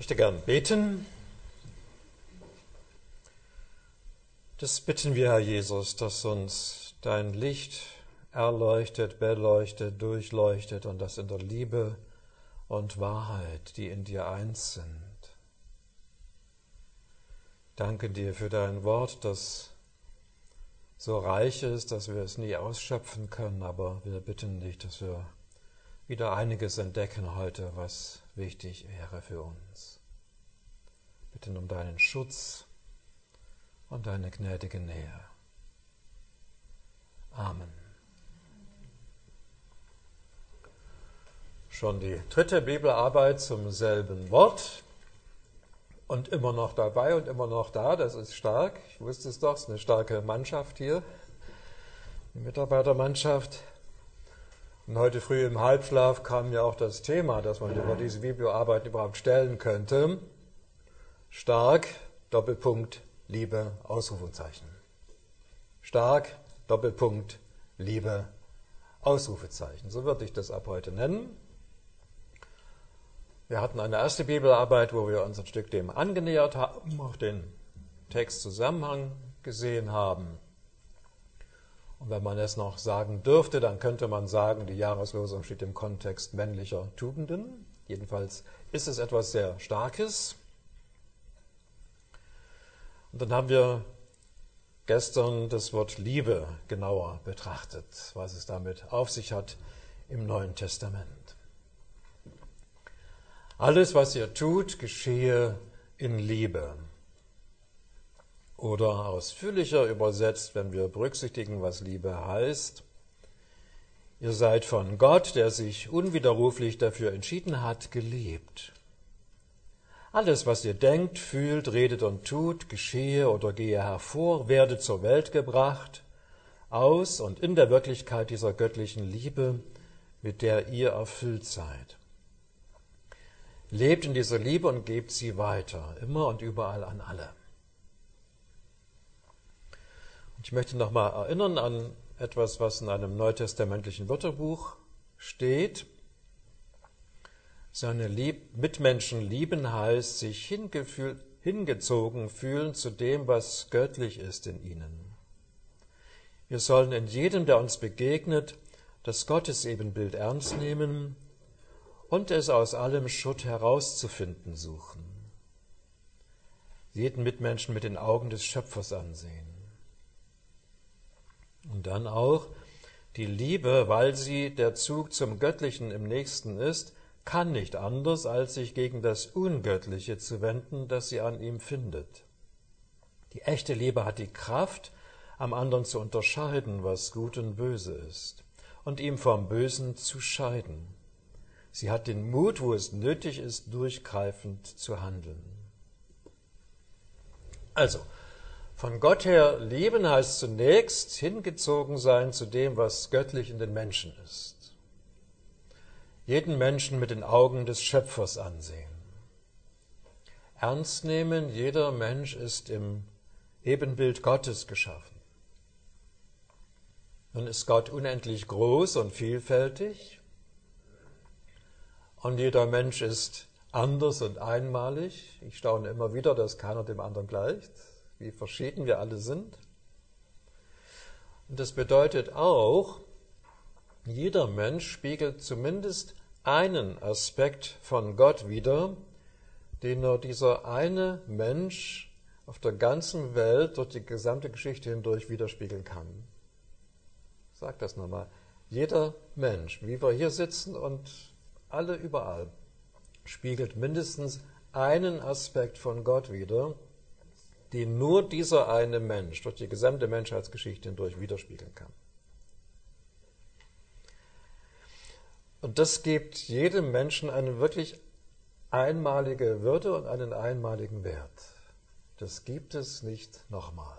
möchte gern beten. Das bitten wir, Herr Jesus, dass uns dein Licht erleuchtet, beleuchtet, durchleuchtet und das in der Liebe und Wahrheit, die in dir eins sind. Danke dir für dein Wort, das so reich ist, dass wir es nie ausschöpfen können, aber wir bitten dich, dass wir wieder einiges entdecken heute, was wichtig wäre für uns. Bitten um deinen Schutz und deine gnädige Nähe. Amen. Schon die dritte Bibelarbeit zum selben Wort und immer noch dabei und immer noch da, das ist stark. Ich wusste es doch, es ist eine starke Mannschaft hier, die Mitarbeitermannschaft. Und heute früh im Halbschlaf kam mir auch das Thema, das man über diese Bibelarbeit überhaupt stellen könnte. Stark, Doppelpunkt, Liebe, Ausrufezeichen. Stark, Doppelpunkt, Liebe, Ausrufezeichen. So würde ich das ab heute nennen. Wir hatten eine erste Bibelarbeit, wo wir uns ein Stück dem angenähert haben, auch den Textzusammenhang gesehen haben. Und wenn man es noch sagen dürfte, dann könnte man sagen, die Jahreslosung steht im Kontext männlicher Tugenden. Jedenfalls ist es etwas sehr Starkes. Und dann haben wir gestern das Wort Liebe genauer betrachtet, was es damit auf sich hat im Neuen Testament. Alles, was ihr tut, geschehe in Liebe. Oder ausführlicher übersetzt, wenn wir berücksichtigen, was Liebe heißt: Ihr seid von Gott, der sich unwiderruflich dafür entschieden hat, geliebt. Alles, was ihr denkt, fühlt, redet und tut, geschehe oder gehe hervor, werde zur Welt gebracht, aus und in der Wirklichkeit dieser göttlichen Liebe, mit der ihr erfüllt seid. Lebt in dieser Liebe und gebt sie weiter, immer und überall an alle. Ich möchte nochmal erinnern an etwas, was in einem neutestamentlichen Wörterbuch steht. Seine Mitmenschen lieben heißt, sich hingezogen fühlen zu dem, was göttlich ist in ihnen. Wir sollen in jedem, der uns begegnet, das Gottesebenbild ernst nehmen und es aus allem Schutt herauszufinden suchen. Jeden Mitmenschen mit den Augen des Schöpfers ansehen. Und dann auch die Liebe, weil sie der Zug zum Göttlichen im Nächsten ist, kann nicht anders, als sich gegen das Ungöttliche zu wenden, das sie an ihm findet. Die echte Liebe hat die Kraft, am anderen zu unterscheiden, was gut und böse ist, und ihm vom Bösen zu scheiden. Sie hat den Mut, wo es nötig ist, durchgreifend zu handeln. Also, von Gott her lieben heißt zunächst hingezogen sein zu dem, was göttlich in den Menschen ist. Jeden Menschen mit den Augen des Schöpfers ansehen. Ernst nehmen, jeder Mensch ist im Ebenbild Gottes geschaffen. Nun ist Gott unendlich groß und vielfältig und jeder Mensch ist anders und einmalig. Ich staune immer wieder, dass keiner dem anderen gleicht, wie verschieden wir alle sind. Und das bedeutet auch, jeder Mensch spiegelt zumindest einen Aspekt von Gott wider, den nur dieser eine Mensch auf der ganzen Welt durch die gesamte Geschichte hindurch widerspiegeln kann. Ich sage das nochmal. Jeder Mensch, wie wir hier sitzen und alle überall, spiegelt mindestens einen Aspekt von Gott wider, den nur dieser eine Mensch durch die gesamte Menschheitsgeschichte hindurch widerspiegeln kann. Und das gibt jedem Menschen eine wirklich einmalige Würde und einen einmaligen Wert. Das gibt es nicht nochmal.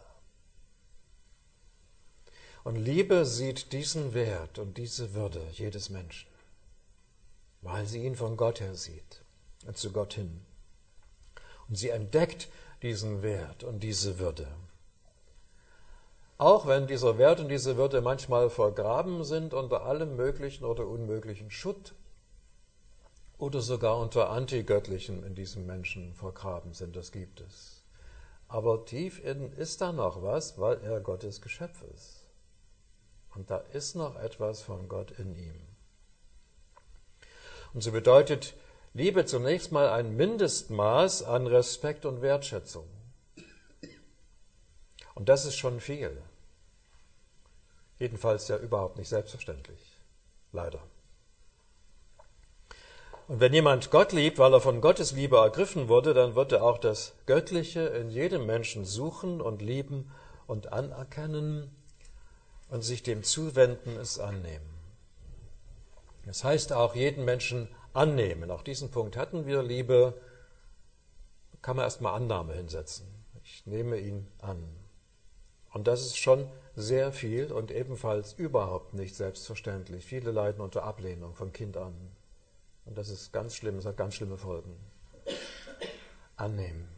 Und Liebe sieht diesen Wert und diese Würde jedes Menschen, weil sie ihn von Gott her sieht und zu Gott hin. Und sie entdeckt diesen Wert und diese Würde. Auch wenn dieser Wert und diese Würde manchmal vergraben sind unter allem möglichen oder unmöglichen Schutt oder sogar unter Antigöttlichem in diesem Menschen vergraben sind. Das gibt es. Aber tief innen ist da noch was, weil er Gottes Geschöpf ist. Und da ist noch etwas von Gott in ihm. Und so bedeutet Liebe zunächst mal ein Mindestmaß an Respekt und Wertschätzung. Und das ist schon viel. Jedenfalls ja überhaupt nicht selbstverständlich. Leider. Und wenn jemand Gott liebt, weil er von Gottes Liebe ergriffen wurde, dann wird er auch das Göttliche in jedem Menschen suchen und lieben und anerkennen und sich dem zuwenden, es annehmen. Das heißt auch, jeden Menschen annehmen. Auch diesen Punkt hatten wir. Liebe kann man erstmal Annahme hinsetzen. Ich nehme ihn an. Und das ist schon sehr viel und ebenfalls überhaupt nicht selbstverständlich. Viele leiden unter Ablehnung von Kind an. Und das ist ganz schlimm, es hat ganz schlimme Folgen. Annehmen.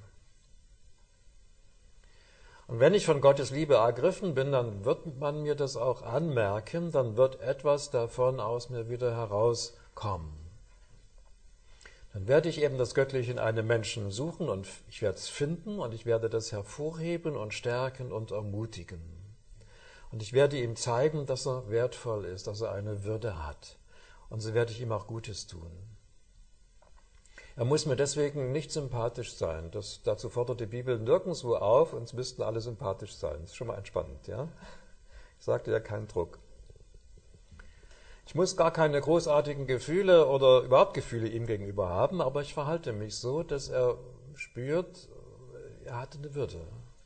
Und wenn ich von Gottes Liebe ergriffen bin, dann wird man mir das auch anmerken, dann wird etwas davon aus mir wieder herauskommen. Dann werde ich eben das Göttliche in einem Menschen suchen und ich werde es finden und ich werde das hervorheben und stärken und ermutigen. Und ich werde ihm zeigen, dass er wertvoll ist, dass er eine Würde hat. Und so werde ich ihm auch Gutes tun. Er muss mir deswegen nicht sympathisch sein. Dazu fordert die Bibel nirgendwo auf, uns müssten alle sympathisch sein. Das ist schon mal entspannend, ja? Ich sagte ja keinen Druck. Ich muss gar keine großartigen Gefühle oder überhaupt Gefühle ihm gegenüber haben, aber ich verhalte mich so, dass er spürt, er hat eine Würde.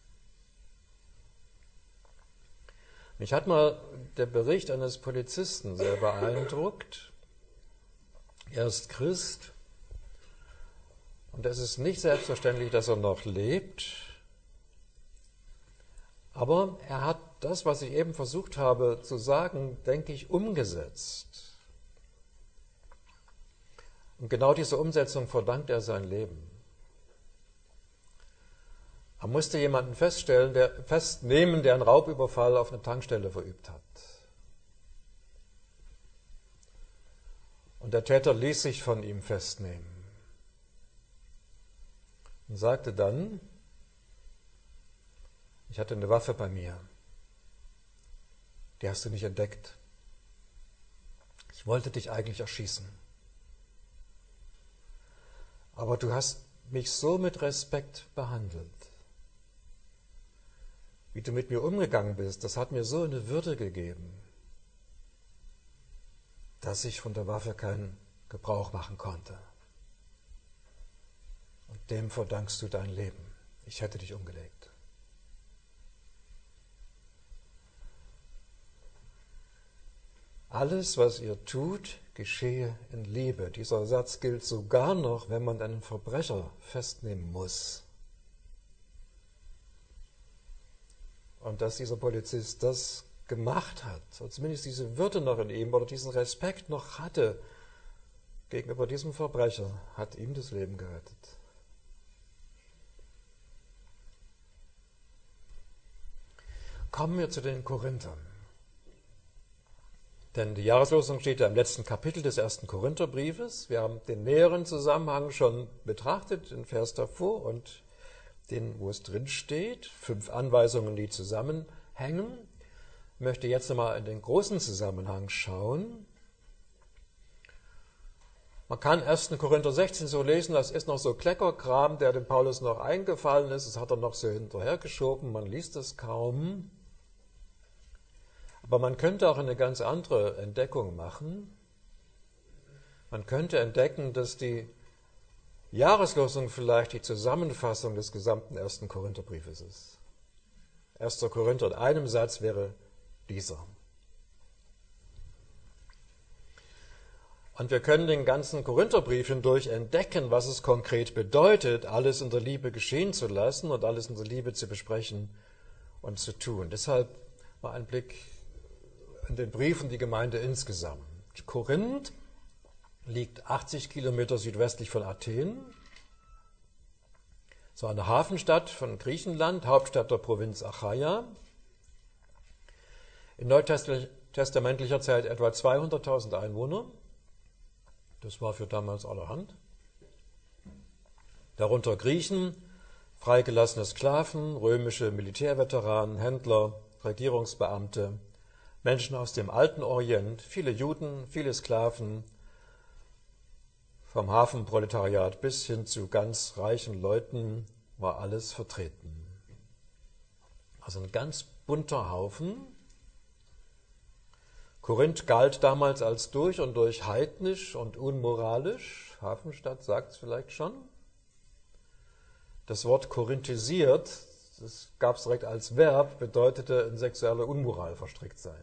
Mich hat mal der Bericht eines Polizisten sehr beeindruckt. Er ist Christ und es ist nicht selbstverständlich, dass er noch lebt. Aber er hat das, was ich eben versucht habe zu sagen, denke ich, umgesetzt. Und genau diese Umsetzung verdankt er sein Leben. Er musste jemanden festnehmen, der einen Raubüberfall auf eine Tankstelle verübt hat. Und der Täter ließ sich von ihm festnehmen und sagte dann, ich hatte eine Waffe bei mir, die hast du nicht entdeckt. Ich wollte dich eigentlich erschießen. Aber du hast mich so mit Respekt behandelt. Wie du mit mir umgegangen bist, das hat mir so eine Würde gegeben, dass ich von der Waffe keinen Gebrauch machen konnte. Und dem verdankst du dein Leben. Ich hätte dich umgelegt. Alles, was ihr tut, geschehe in Liebe. Dieser Satz gilt sogar noch, wenn man einen Verbrecher festnehmen muss. Und dass dieser Polizist das gemacht hat, und zumindest diese Würde noch in ihm oder diesen Respekt noch hatte gegenüber diesem Verbrecher, hat ihm das Leben gerettet. Kommen wir zu den Korinthern. Denn die Jahreslosung steht ja im letzten Kapitel des 1. Korintherbriefes. Wir haben den näheren Zusammenhang schon betrachtet, den Vers davor und den, wo es drin steht. 5 Anweisungen, die zusammenhängen. Ich möchte jetzt nochmal in den großen Zusammenhang schauen. Man kann 1. Korinther 16 so lesen, das ist noch so Kleckerkram, der dem Paulus noch eingefallen ist. Das hat er noch so hinterhergeschoben, man liest es kaum. Aber man könnte auch eine ganz andere Entdeckung machen. Man könnte entdecken, dass die Jahreslosung vielleicht die Zusammenfassung des gesamten 1. Korintherbriefes ist. 1. Korinther in einem Satz wäre dieser. Und wir können den ganzen Korintherbrief hindurch entdecken, was es konkret bedeutet, alles in der Liebe geschehen zu lassen und alles in der Liebe zu besprechen und zu tun. Deshalb mal ein Blick in den Brief und die Gemeinde insgesamt. Korinth liegt 80 Kilometer südwestlich von Athen. So eine Hafenstadt von Griechenland, Hauptstadt der Provinz Achaia. In neutestamentlicher Zeit etwa 200.000 Einwohner. Das war für damals allerhand. Darunter Griechen, freigelassene Sklaven, römische Militärveteranen, Händler, Regierungsbeamte, Menschen aus dem alten Orient, viele Juden, viele Sklaven, vom Hafenproletariat bis hin zu ganz reichen Leuten war alles vertreten. Also ein ganz bunter Haufen. Korinth galt damals als durch und durch heidnisch und unmoralisch. Hafenstadt sagt es vielleicht schon. Das Wort korinthisiert, das gab es direkt als Verb, bedeutete in sexuelle Unmoral verstrickt sein.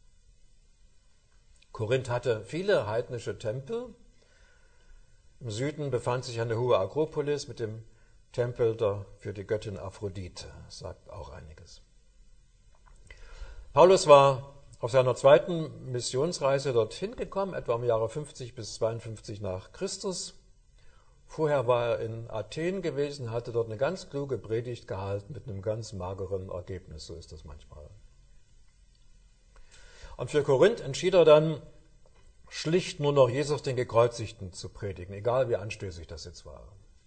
Korinth hatte viele heidnische Tempel. Im Süden befand sich eine hohe Akropolis mit dem Tempel für die Göttin Aphrodite, sagt auch einiges. Paulus war auf seiner zweiten Missionsreise dorthin gekommen, etwa im Jahre 50 bis 52 nach Christus. Vorher war er in Athen gewesen, hatte dort eine ganz kluge Predigt gehalten mit einem ganz mageren Ergebnis, so ist das manchmal. Und für Korinth entschied er dann, schlicht nur noch Jesus den Gekreuzigten zu predigen, egal wie anstößig das jetzt war.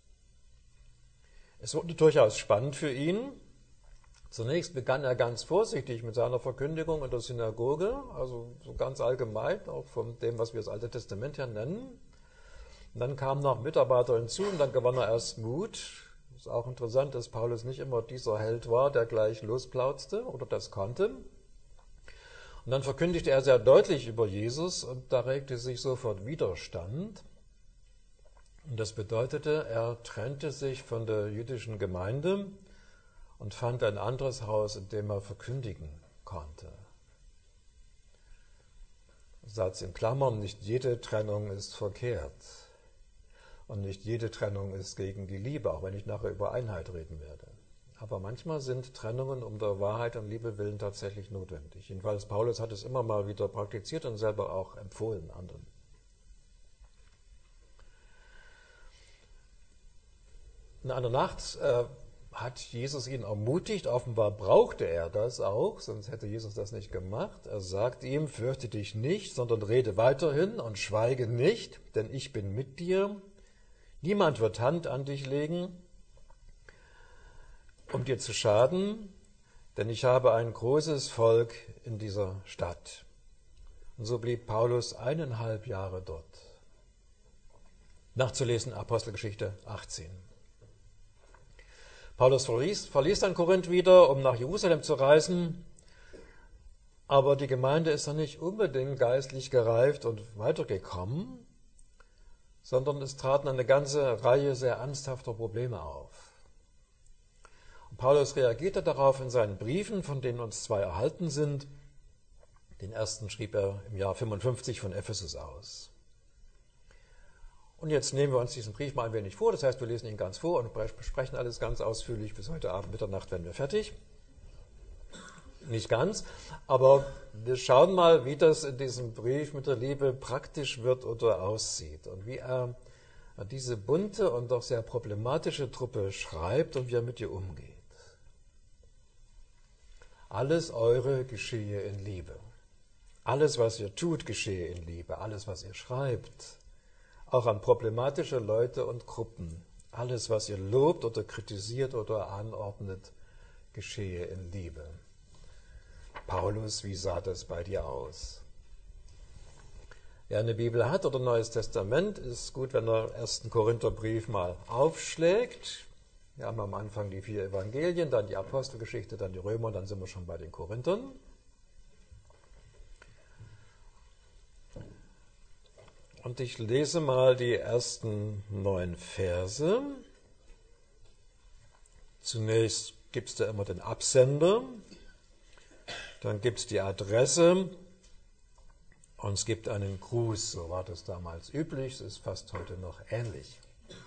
Es wurde durchaus spannend für ihn. Zunächst begann er ganz vorsichtig mit seiner Verkündigung in der Synagoge, also so ganz allgemein, auch von dem, was wir das Alte Testament her nennen. Und dann kamen noch Mitarbeiter hinzu und dann gewann er erst Mut. Es ist auch interessant, dass Paulus nicht immer dieser Held war, der gleich losplauzte oder das konnte. Und dann verkündigte er sehr deutlich über Jesus und da regte sich sofort Widerstand. Und das bedeutete, er trennte sich von der jüdischen Gemeinde und fand ein anderes Haus, in dem er verkündigen konnte. Satz in Klammern, nicht jede Trennung ist verkehrt. Und nicht jede Trennung ist gegen die Liebe, auch wenn ich nachher über Einheit reden werde. Aber manchmal sind Trennungen um der Wahrheit und Liebe willen tatsächlich notwendig. Jedenfalls Paulus hat es immer mal wieder praktiziert und selber auch empfohlen anderen. In einer Nacht hat Jesus ihn ermutigt, offenbar brauchte er das auch, sonst hätte Jesus das nicht gemacht. Er sagt ihm, fürchte dich nicht, sondern rede weiterhin und schweige nicht, denn ich bin mit dir. Niemand wird Hand an dich legen, um dir zu schaden, denn ich habe ein großes Volk in dieser Stadt. Und so blieb Paulus 1,5 Jahre dort. Nachzulesen Apostelgeschichte 18. Paulus verließ dann Korinth wieder, um nach Jerusalem zu reisen, aber die Gemeinde ist dann nicht unbedingt geistlich gereift und weitergekommen, sondern es traten eine ganze Reihe sehr ernsthafter Probleme auf. Und Paulus reagierte darauf in seinen Briefen, von denen uns 2 erhalten sind. Den ersten schrieb er im Jahr 55 von Ephesus aus. Und jetzt nehmen wir uns diesen Brief mal ein wenig vor, das heißt, wir lesen ihn ganz vor und besprechen alles ganz ausführlich. Bis heute Abend, Mitternacht werden wir fertig. Nicht ganz, aber wir schauen mal, wie das in diesem Brief mit der Liebe praktisch wird oder aussieht und wie er diese bunte und doch sehr problematische Truppe schreibt und wie er mit ihr umgeht. Alles eure geschehe in Liebe. Alles, was ihr tut, geschehe in Liebe. Alles, was ihr schreibt, auch an problematische Leute und Gruppen. Alles, was ihr lobt oder kritisiert oder anordnet, geschehe in Liebe. Paulus, wie sah das bei dir aus? Wer eine Bibel hat oder ein Neues Testament, ist gut, wenn er 1. Korintherbrief mal aufschlägt. Wir haben am Anfang die 4 Evangelien, dann die Apostelgeschichte, dann die Römer, dann sind wir schon bei den Korinthern. Und ich lese mal die ersten 9 Verse. Zunächst gibt es da immer den Absender, dann gibt es die Adresse und es gibt einen Gruß. So war das damals üblich, es ist fast heute noch ähnlich.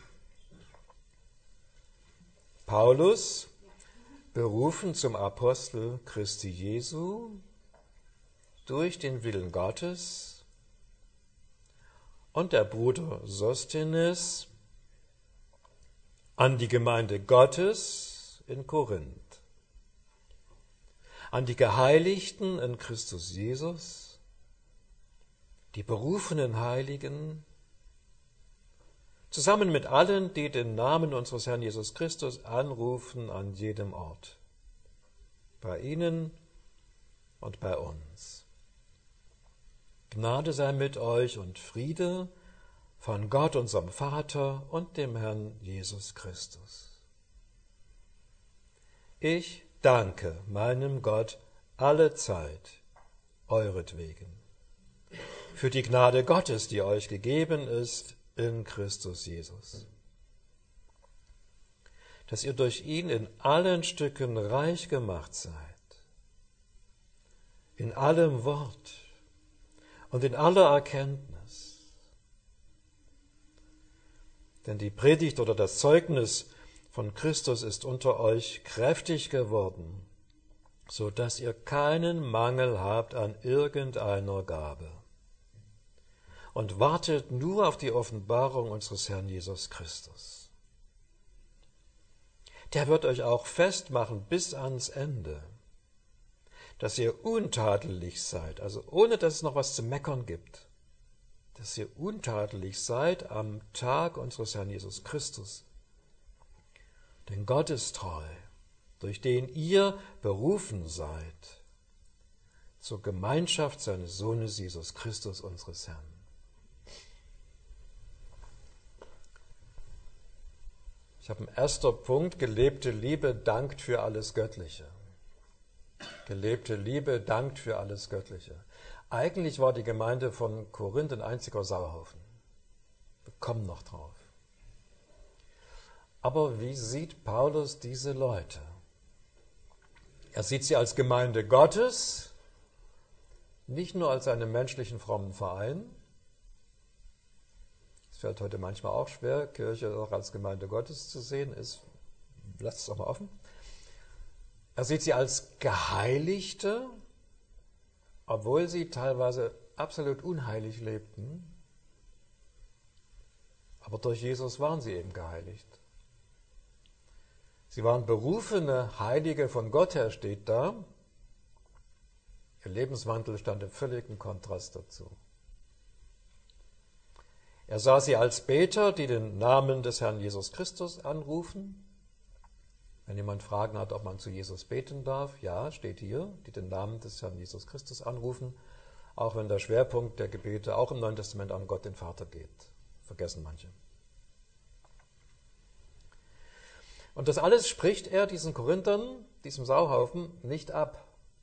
Paulus, berufen zum Apostel Christi Jesu, durch den Willen Gottes, und der Bruder Sosthenes an die Gemeinde Gottes in Korinth, an die Geheiligten in Christus Jesus, die berufenen Heiligen zusammen mit allen, die den Namen unseres Herrn Jesus Christus anrufen an jedem Ort, bei ihnen und bei uns. Gnade sei mit euch und Friede von Gott, unserem Vater und dem Herrn Jesus Christus. Ich danke meinem Gott alle Zeit euretwegen für die Gnade Gottes, die euch gegeben ist in Christus Jesus, dass ihr durch ihn in allen Stücken reich gemacht seid, in allem Wort und in aller Erkenntnis. Denn die Predigt oder das Zeugnis von Christus ist unter euch kräftig geworden, so dass ihr keinen Mangel habt an irgendeiner Gabe. Und wartet nur auf die Offenbarung unseres Herrn Jesus Christus. Der wird euch auch festmachen bis ans Ende, dass ihr untadelig seid, also ohne dass es noch was zu meckern gibt, dass ihr untadelig seid am Tag unseres Herrn Jesus Christus. Denn Gott ist treu, durch den ihr berufen seid zur Gemeinschaft seines Sohnes Jesus Christus, unseres Herrn. Ich habe einen ersten Punkt, gelebte Liebe dankt für alles Göttliche. Gelebte Liebe dankt für alles Göttliche. Eigentlich war die Gemeinde von Korinth ein einziger Sauhaufen. Wir kommen noch drauf. Aber wie sieht Paulus diese Leute? Er sieht sie als Gemeinde Gottes, nicht nur als einen menschlichen frommen Verein. Es fällt heute manchmal auch schwer, Kirche auch als Gemeinde Gottes zu sehen, lasst es auch mal offen. Er sieht sie als Geheiligte, obwohl sie teilweise absolut unheilig lebten. Aber durch Jesus waren sie eben geheiligt. Sie waren berufene Heilige von Gott her, steht da. Ihr Lebenswandel stand im völligen Kontrast dazu. Er sah sie als Beter, die den Namen des Herrn Jesus Christus anrufen. Wenn jemand Fragen hat, ob man zu Jesus beten darf, ja, steht hier, die den Namen des Herrn Jesus Christus anrufen, auch wenn der Schwerpunkt der Gebete auch im Neuen Testament an Gott den Vater geht. Vergessen manche. Und das alles spricht er diesen Korinthern, diesem Sauhaufen, nicht ab,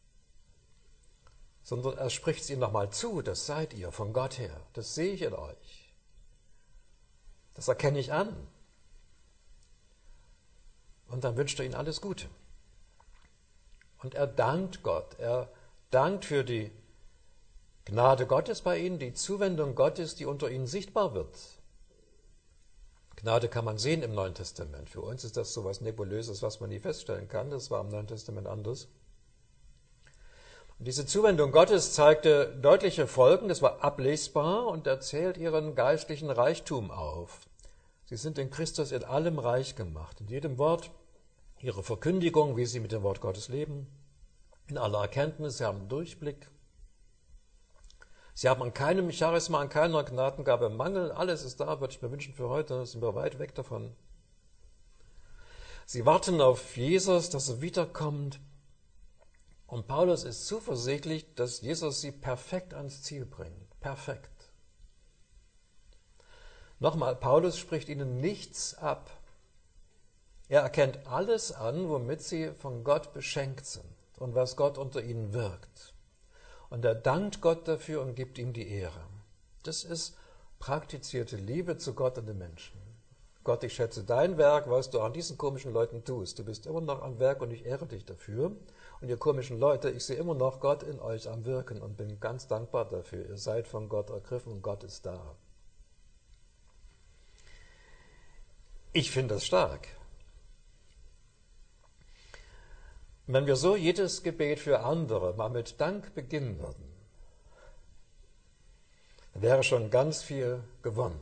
sondern er spricht es ihnen nochmal zu, das seid ihr von Gott her, das sehe ich in euch. Das erkenne ich an. Und dann wünscht er ihnen alles Gute. Und er dankt Gott. Er dankt für die Gnade Gottes bei ihnen, die Zuwendung Gottes, die unter ihnen sichtbar wird. Gnade kann man sehen im Neuen Testament. Für uns ist das so etwas Nebulöses, was man nie feststellen kann. Das war im Neuen Testament anders. Und diese Zuwendung Gottes zeigte deutliche Folgen, das war ablesbar und erzählt ihren geistlichen Reichtum auf. Sie sind in Christus in allem reich gemacht, in jedem Wort, ihre Verkündigung, wie sie mit dem Wort Gottes leben, in aller Erkenntnis, sie haben Durchblick. Sie haben an keinem Charisma, an keiner Gnadengabe Mangel, alles ist da, würde ich mir wünschen für heute, sind wir weit weg davon. Sie warten auf Jesus, dass er wiederkommt. Und Paulus ist zuversichtlich, dass Jesus sie perfekt ans Ziel bringt. Perfekt. Nochmal, Paulus spricht ihnen nichts ab. Er erkennt alles an, womit sie von Gott beschenkt sind und was Gott unter ihnen wirkt. Und er dankt Gott dafür und gibt ihm die Ehre. Das ist praktizierte Liebe zu Gott und den Menschen. Gott, ich schätze dein Werk, was du an diesen komischen Leuten tust. Du bist immer noch am Werk und ich ehre dich dafür. Und ihr komischen Leute, ich sehe immer noch Gott in euch am Wirken und bin ganz dankbar dafür. Ihr seid von Gott ergriffen und Gott ist da. Ich finde das stark. Wenn wir so jedes Gebet für andere mal mit Dank beginnen würden, dann wäre schon ganz viel gewonnen.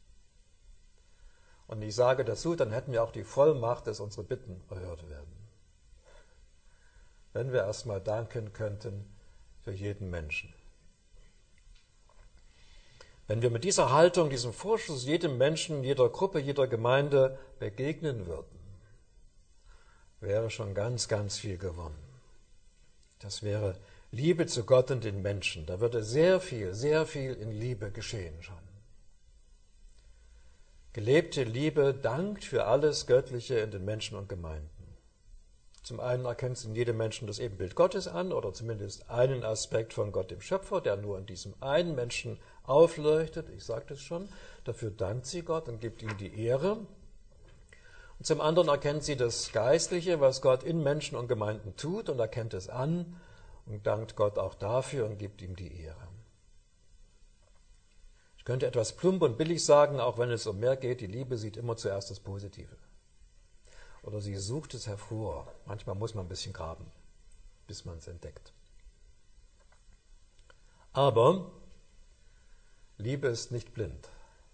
Und ich sage dazu, dann hätten wir auch die Vollmacht, dass unsere Bitten erhört werden. Wenn wir erstmal danken könnten für jeden Menschen. Wenn wir mit dieser Haltung, diesem Vorschuss jedem Menschen, jeder Gruppe, jeder Gemeinde begegnen würden, wäre schon ganz, ganz viel gewonnen. Das wäre Liebe zu Gott und den Menschen. Da würde sehr viel in Liebe geschehen schon. Gelebte Liebe dankt für alles Göttliche in den Menschen und Gemeinden. Zum einen erkennt sie in jedem Menschen das Ebenbild Gottes an oder zumindest einen Aspekt von Gott, dem Schöpfer, der nur in diesem einen Menschen aufleuchtet. Ich sagte es schon, dafür dankt sie Gott und gibt ihm die Ehre. Und zum anderen erkennt sie das Geistliche, was Gott in Menschen und Gemeinden tut und erkennt es an und dankt Gott auch dafür und gibt ihm die Ehre. Ich könnte etwas plump und billig sagen, auch wenn es um mehr geht, die Liebe sieht immer zuerst das Positive. Oder sie sucht es hervor. Manchmal muss man ein bisschen graben, bis man es entdeckt. Aber Liebe ist nicht blind.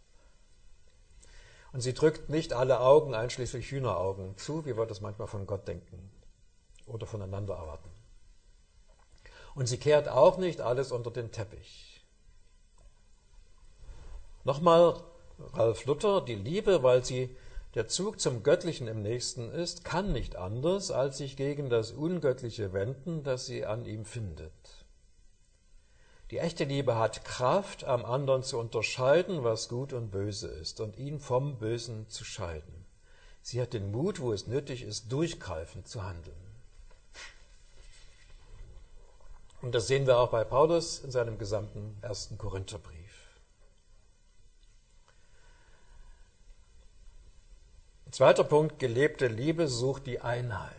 Und sie drückt nicht alle Augen, einschließlich Hühneraugen, zu, wie wir das manchmal von Gott denken oder voneinander erwarten. Und sie kehrt auch nicht alles unter den Teppich. Nochmal Ralf Luther, die Liebe, weil sie der Zug zum Göttlichen im Nächsten ist, kann nicht anders, als sich gegen das Ungöttliche wenden, das sie an ihm findet. Die echte Liebe hat Kraft, am anderen zu unterscheiden, was gut und böse ist, und ihn vom Bösen zu scheiden. Sie hat den Mut, wo es nötig ist, durchgreifend zu handeln. Und das sehen wir auch bei Paulus in seinem gesamten 1. Korintherbrief. Zweiter Punkt, gelebte Liebe sucht die Einheit.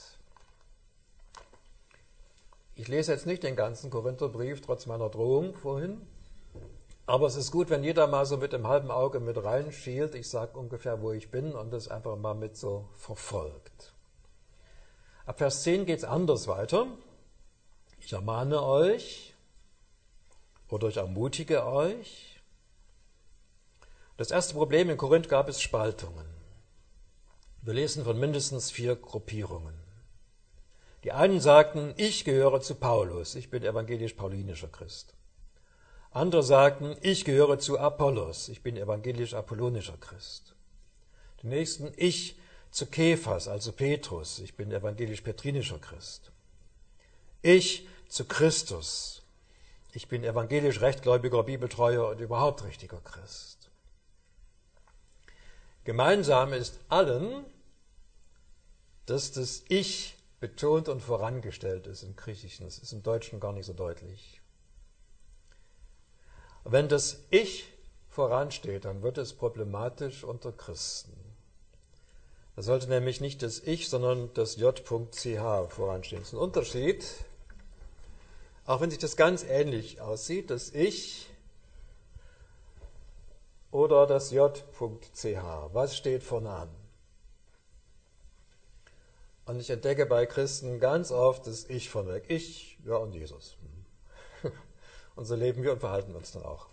Ich lese jetzt nicht den ganzen Korintherbrief, trotz meiner Drohung vorhin, aber es ist gut, wenn jeder mal so mit dem halben Auge mit reinschielt. Ich sage ungefähr, wo ich bin und das einfach mal mit so verfolgt. Ab Vers 10 geht es anders weiter. Ich ermahne euch oder ich ermutige euch. Das erste Problem in Korinth gab es Spaltungen. Wir lesen von mindestens 4 Gruppierungen. Die einen sagten, ich gehöre zu Paulus, ich bin evangelisch-paulinischer Christ. Andere sagten, ich gehöre zu Apollos, ich bin evangelisch-apollonischer Christ. Die nächsten, ich zu Kephas, also Petrus, ich bin evangelisch-petrinischer Christ. Ich zu Christus, ich bin evangelisch-rechtgläubiger, bibeltreuer und überhaupt richtiger Christ. Gemeinsam ist allen, dass das Ich betont und vorangestellt ist im Griechischen. Das ist im Deutschen gar nicht so deutlich. Wenn das Ich voransteht, dann wird es problematisch unter Christen. Da sollte nämlich nicht das Ich, sondern das J.ch voranstehen. Das ist ein Unterschied, auch wenn sich das ganz ähnlich aussieht, das Ich oder das J.ch. Was steht vorne an? Und ich entdecke bei Christen ganz oft das Ich vorneweg. Ich, ja und Jesus. Und so leben wir und verhalten uns dann auch.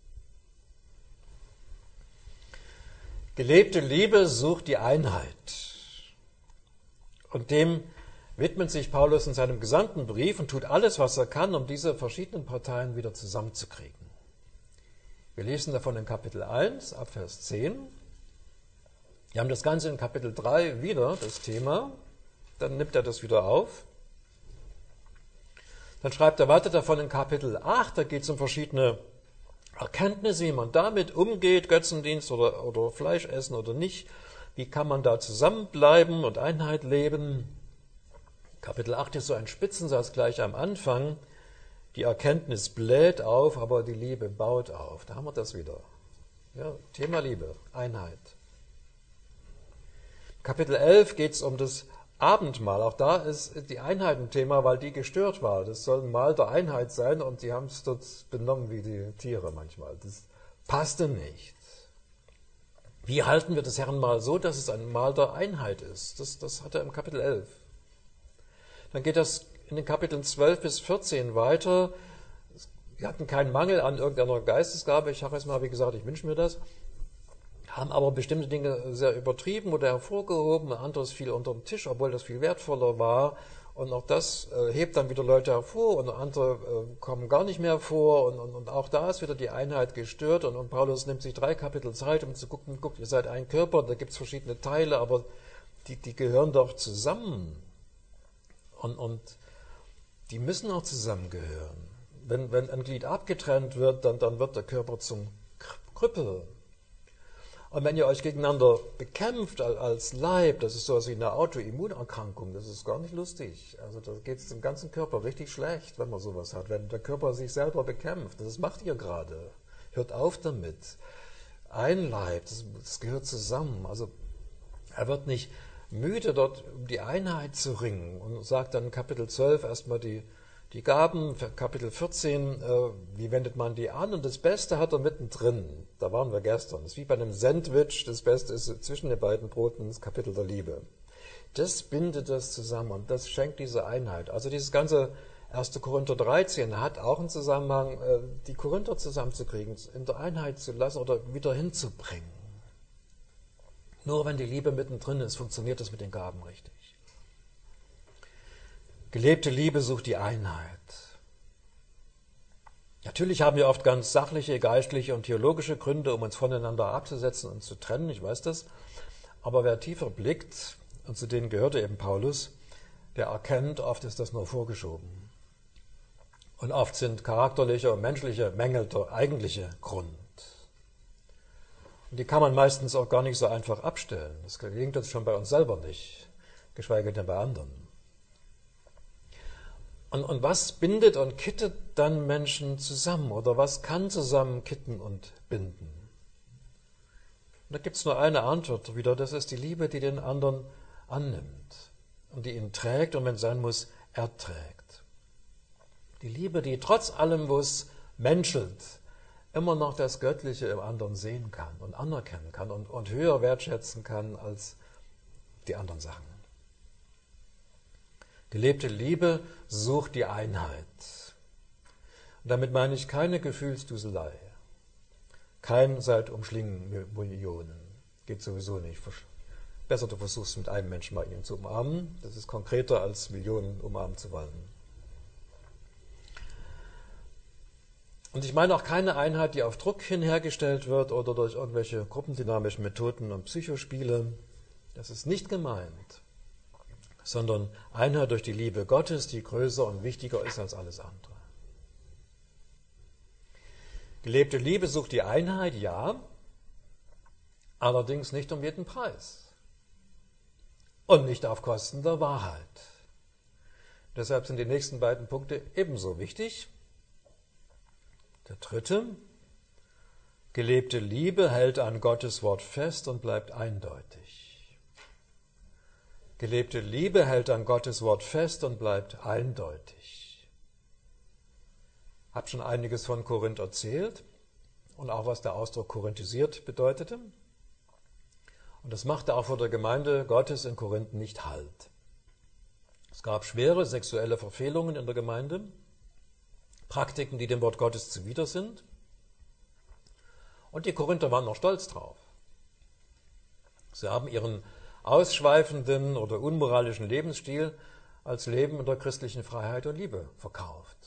Gelebte Liebe sucht die Einheit. Und dem widmet sich Paulus in seinem gesamten Brief und tut alles, was er kann, um diese verschiedenen Parteien wieder zusammenzukriegen. Wir lesen davon in Kapitel 1, ab Vers 10. Wir haben das Ganze in Kapitel 3 wieder, das Thema. Dann nimmt er das wieder auf. Dann schreibt er weiter davon in Kapitel 8, da geht es um verschiedene Erkenntnisse, wie man damit umgeht, Götzendienst oder Fleisch essen oder nicht. Wie kann man da zusammenbleiben und Einheit leben? Kapitel 8 ist so ein Spitzensatz gleich am Anfang. Die Erkenntnis bläht auf, aber die Liebe baut auf. Da haben wir das wieder. Ja, Thema Liebe, Einheit. Kapitel 11 geht es um das Abendmahl. Auch da ist die Einheit ein Thema, weil die gestört war. Das soll ein Mahl der Einheit sein und die haben es dort benommen wie die Tiere manchmal. Das passte nicht. Wie halten wir das Herrenmahl so, dass es ein Mahl der Einheit ist? Das hat er im Kapitel 11. Dann geht das in den Kapiteln 12 bis 14 weiter. Wir hatten keinen Mangel an irgendeiner Geistesgabe. Ich habe jetzt mal, wie gesagt, ich wünsche mir das. Haben aber bestimmte Dinge sehr übertrieben oder hervorgehoben. Anderes fiel unter den Tisch, obwohl das viel wertvoller war. Und auch das hebt dann wieder Leute hervor und andere kommen gar nicht mehr hervor. Und auch da ist wieder die Einheit gestört. Und Paulus nimmt sich 3 Kapitel Zeit, um zu gucken, guckt, ihr seid ein Körper, da gibt es verschiedene Teile, aber die gehören doch zusammen. Und die müssen auch zusammengehören. Wenn ein Glied abgetrennt wird, dann wird der Körper zum Krüppel. Und wenn ihr euch gegeneinander bekämpft als Leib, das ist so wie eine Autoimmunerkrankung, das ist gar nicht lustig. Also da geht es dem ganzen Körper richtig schlecht, wenn man sowas hat, wenn der Körper sich selber bekämpft. Das macht ihr gerade. Hört auf damit. Ein Leib, das gehört zusammen. Also er wird nicht müde, dort um die Einheit zu ringen und sagt dann in Kapitel 12 erstmal die Gaben, Kapitel 14, wie wendet man die an? Und das Beste hat er mittendrin. Da waren wir gestern. Das ist wie bei einem Sandwich. Das Beste ist zwischen den beiden Broten das Kapitel der Liebe. Das bindet das zusammen und das schenkt diese Einheit. Also dieses ganze 1. Korinther 13 hat auch einen Zusammenhang, die Korinther zusammenzukriegen, in der Einheit zu lassen oder wieder hinzubringen. Nur wenn die Liebe mittendrin ist, funktioniert das mit den Gaben richtig. Gelebte Liebe sucht die Einheit. Natürlich haben wir oft ganz sachliche, geistliche und theologische Gründe, um uns voneinander abzusetzen und zu trennen, ich weiß das. Aber wer tiefer blickt, und zu denen gehörte eben Paulus, der erkennt, oft ist das nur vorgeschoben. Und oft sind charakterliche und menschliche Mängel der eigentliche Grund. Und die kann man meistens auch gar nicht so einfach abstellen. Das gelingt uns schon bei uns selber nicht, geschweige denn bei anderen. Und was bindet und kittet dann Menschen zusammen? Oder was kann zusammen kitten und binden? Und da gibt es nur eine Antwort wieder, das ist die Liebe, die den anderen annimmt und die ihn trägt und wenn es sein muss, erträgt. Die Liebe, die trotz allem, wo es menschelt, immer noch das Göttliche im anderen sehen kann und anerkennen kann und höher wertschätzen kann als die anderen Sachen. Gelebte Liebe sucht die Einheit. Und damit meine ich keine Gefühlsduselei, kein Seitumschlingen Millionen. Geht sowieso nicht. Besser du versuchst mit einem Menschen mal ihn zu umarmen. Das ist konkreter als Millionen umarmen zu wollen. Und ich meine auch keine Einheit, die auf Druck hin hergestellt wird oder durch irgendwelche gruppendynamischen Methoden und Psychospiele. Das ist nicht gemeint, sondern Einheit durch die Liebe Gottes, die größer und wichtiger ist als alles andere. Gelebte Liebe sucht die Einheit, ja, allerdings nicht um jeden Preis und nicht auf Kosten der Wahrheit. Deshalb sind die nächsten beiden Punkte ebenso wichtig. Der dritte, gelebte Liebe hält an Gottes Wort fest und bleibt eindeutig. Gelebte Liebe hält an Gottes Wort fest und bleibt eindeutig. Ich habe schon einiges von Korinth erzählt und auch was der Ausdruck korinthisiert bedeutete. Und das machte auch vor der Gemeinde Gottes in Korinth nicht Halt. Es gab schwere sexuelle Verfehlungen in der Gemeinde, Praktiken, die dem Wort Gottes zuwider sind. Und die Korinther waren noch stolz drauf. Sie haben ihren ausschweifenden oder unmoralischen Lebensstil als Leben in der christlichen Freiheit und Liebe verkauft.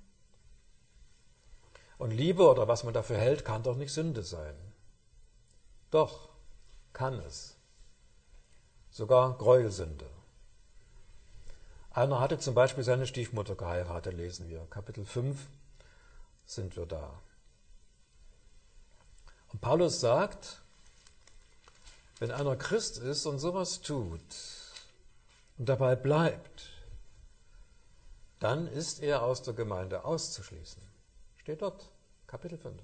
Und Liebe oder was man dafür hält, kann doch nicht Sünde sein. Doch, kann es. Sogar Gräuelsünde. Einer hatte zum Beispiel seine Stiefmutter geheiratet, lesen wir. Kapitel 5 sind wir da. Und Paulus sagt, wenn einer Christ ist und sowas tut und dabei bleibt, dann ist er aus der Gemeinde auszuschließen. Steht dort, Kapitel 5.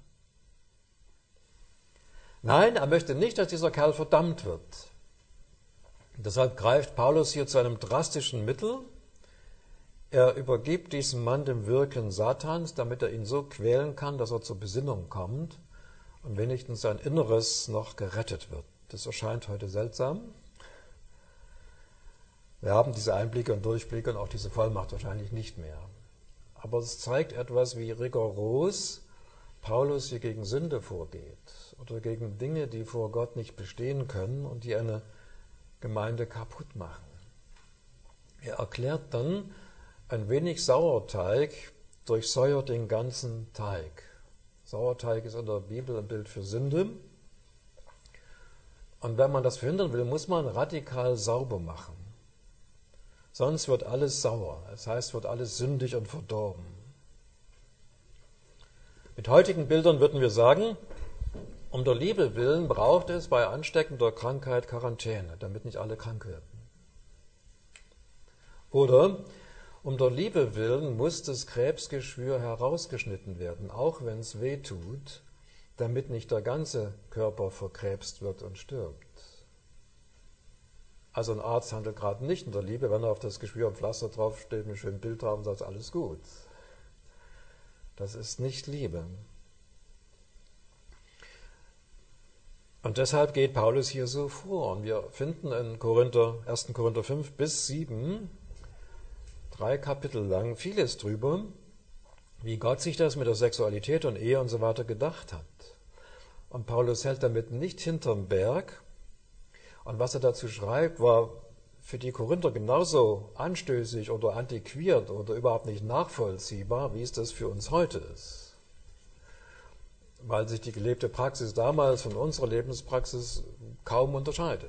Nein, er möchte nicht, dass dieser Kerl verdammt wird. Und deshalb greift Paulus hier zu einem drastischen Mittel. Er übergibt diesem Mann dem Wirken Satans, damit er ihn so quälen kann, dass er zur Besinnung kommt und wenigstens sein Inneres noch gerettet wird. Das erscheint heute seltsam. Wir haben diese Einblicke und Durchblicke und auch diese Vollmacht wahrscheinlich nicht mehr. Aber es zeigt etwas, wie rigoros Paulus hier gegen Sünde vorgeht oder gegen Dinge, die vor Gott nicht bestehen können und die eine Gemeinde kaputt machen. Er erklärt dann, ein wenig Sauerteig durchsäuert den ganzen Teig. Sauerteig ist in der Bibel ein Bild für Sünde. Und wenn man das verhindern will, muss man radikal sauber machen. Sonst wird alles sauer. Das heißt, wird alles sündig und verdorben. Mit heutigen Bildern würden wir sagen, um der Liebe willen braucht es bei ansteckender Krankheit Quarantäne, damit nicht alle krank werden. Oder um der Liebe willen muss das Krebsgeschwür herausgeschnitten werden, auch wenn es weh tut, damit nicht der ganze Körper verkrebst wird und stirbt. Also ein Arzt handelt gerade nicht in der Liebe, wenn er auf das Geschwür ein Pflaster draufsteht, ein schönes Bild drauf und sagt, alles gut. Das ist nicht Liebe. Und deshalb geht Paulus hier so vor. Und wir finden in 1. Korinther 5 bis 7, 3 Kapitel lang, vieles drüber, wie Gott sich das mit der Sexualität und Ehe und so weiter gedacht hat. Und Paulus hält damit nicht hinterm Berg. Und was er dazu schreibt, war für die Korinther genauso anstößig oder antiquiert oder überhaupt nicht nachvollziehbar, wie es das für uns heute ist. Weil sich die gelebte Praxis damals von unserer Lebenspraxis kaum unterscheidet.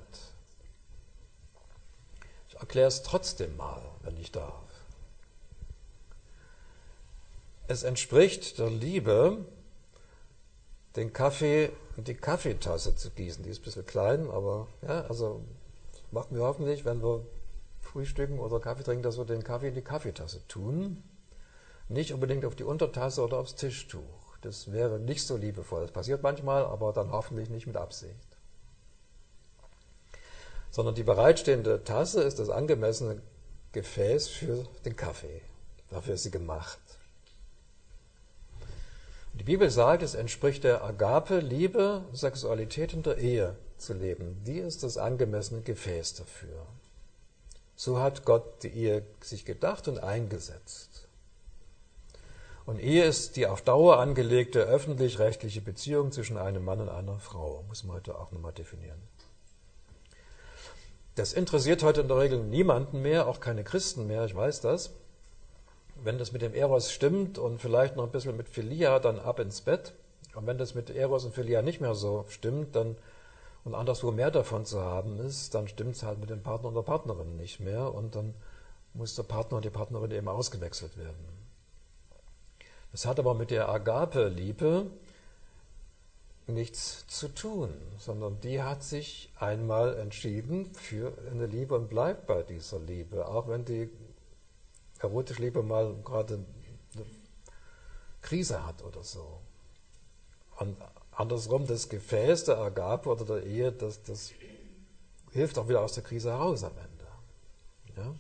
Ich erkläre es trotzdem mal, wenn ich darf. Es entspricht der Liebe, den Kaffee in die Kaffeetasse zu gießen. Die ist ein bisschen klein, aber ja, also machen wir hoffentlich, wenn wir frühstücken oder Kaffee trinken, dass wir den Kaffee in die Kaffeetasse tun. Nicht unbedingt auf die Untertasse oder aufs Tischtuch. Das wäre nicht so liebevoll. Das passiert manchmal, aber dann hoffentlich nicht mit Absicht. Sondern die bereitstehende Tasse ist das angemessene Gefäß für den Kaffee. Dafür ist sie gemacht. Die Bibel sagt, es entspricht der Agape, Liebe, Sexualität in der Ehe zu leben. Die ist das angemessene Gefäß dafür. So hat Gott die Ehe sich gedacht und eingesetzt. Und Ehe ist die auf Dauer angelegte öffentlich-rechtliche Beziehung zwischen einem Mann und einer Frau. Muss man heute auch nochmal definieren. Das interessiert heute in der Regel niemanden mehr, auch keine Christen mehr, ich weiß das. Wenn das mit dem Eros stimmt und vielleicht noch ein bisschen mit Philia, dann ab ins Bett. Und wenn das mit Eros und Philia nicht mehr so stimmt, dann und anderswo mehr davon zu haben ist, dann stimmt es halt mit dem Partner und der Partnerin nicht mehr und dann muss der Partner und die Partnerin eben ausgewechselt werden. Das hat aber mit der Agape-Liebe nichts zu tun, sondern die hat sich einmal entschieden für eine Liebe und bleibt bei dieser Liebe, auch wenn die erotische Liebe mal gerade eine Krise hat oder so. Und andersrum, das Gefäß der Agape oder der Ehe, das hilft auch wieder aus der Krise heraus am Ende. Ja?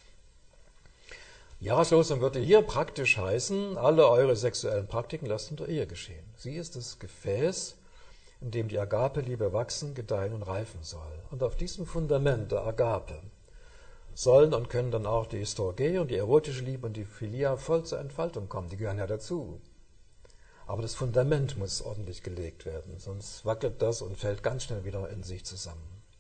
Jahreslosung würde hier praktisch heißen, alle eure sexuellen Praktiken lasst in der Ehe geschehen. Sie ist das Gefäß, in dem die Agape-Liebe wachsen, gedeihen und reifen soll. Und auf diesem Fundament der Agape sollen und können dann auch die Storge und die erotische Liebe und die Philia voll zur Entfaltung kommen. Die gehören ja dazu. Aber das Fundament muss ordentlich gelegt werden, sonst wackelt das und fällt ganz schnell wieder in sich zusammen.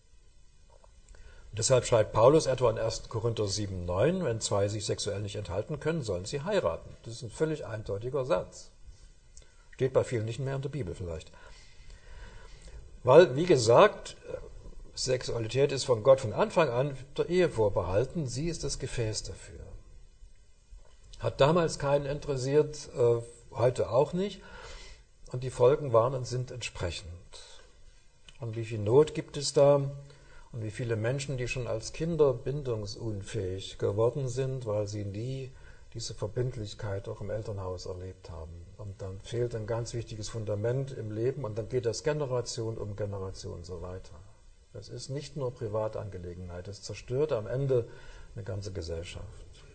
Und deshalb schreibt Paulus etwa in 1. Korinther 7,9, wenn zwei sich sexuell nicht enthalten können, sollen sie heiraten. Das ist ein völlig eindeutiger Satz. Steht bei vielen nicht mehr in der Bibel vielleicht. Weil, wie gesagt, Sexualität ist von Gott von Anfang an der Ehe vorbehalten. Sie ist das Gefäß dafür. Hat damals keinen interessiert, heute auch nicht. Und die Folgen waren und sind entsprechend. Und wie viel Not gibt es da? Und wie viele Menschen, die schon als Kinder bindungsunfähig geworden sind, weil sie nie diese Verbindlichkeit auch im Elternhaus erlebt haben. Und dann fehlt ein ganz wichtiges Fundament im Leben und dann geht das Generation um Generation so weiter. Das ist nicht nur Privatangelegenheit, es zerstört am Ende eine ganze Gesellschaft.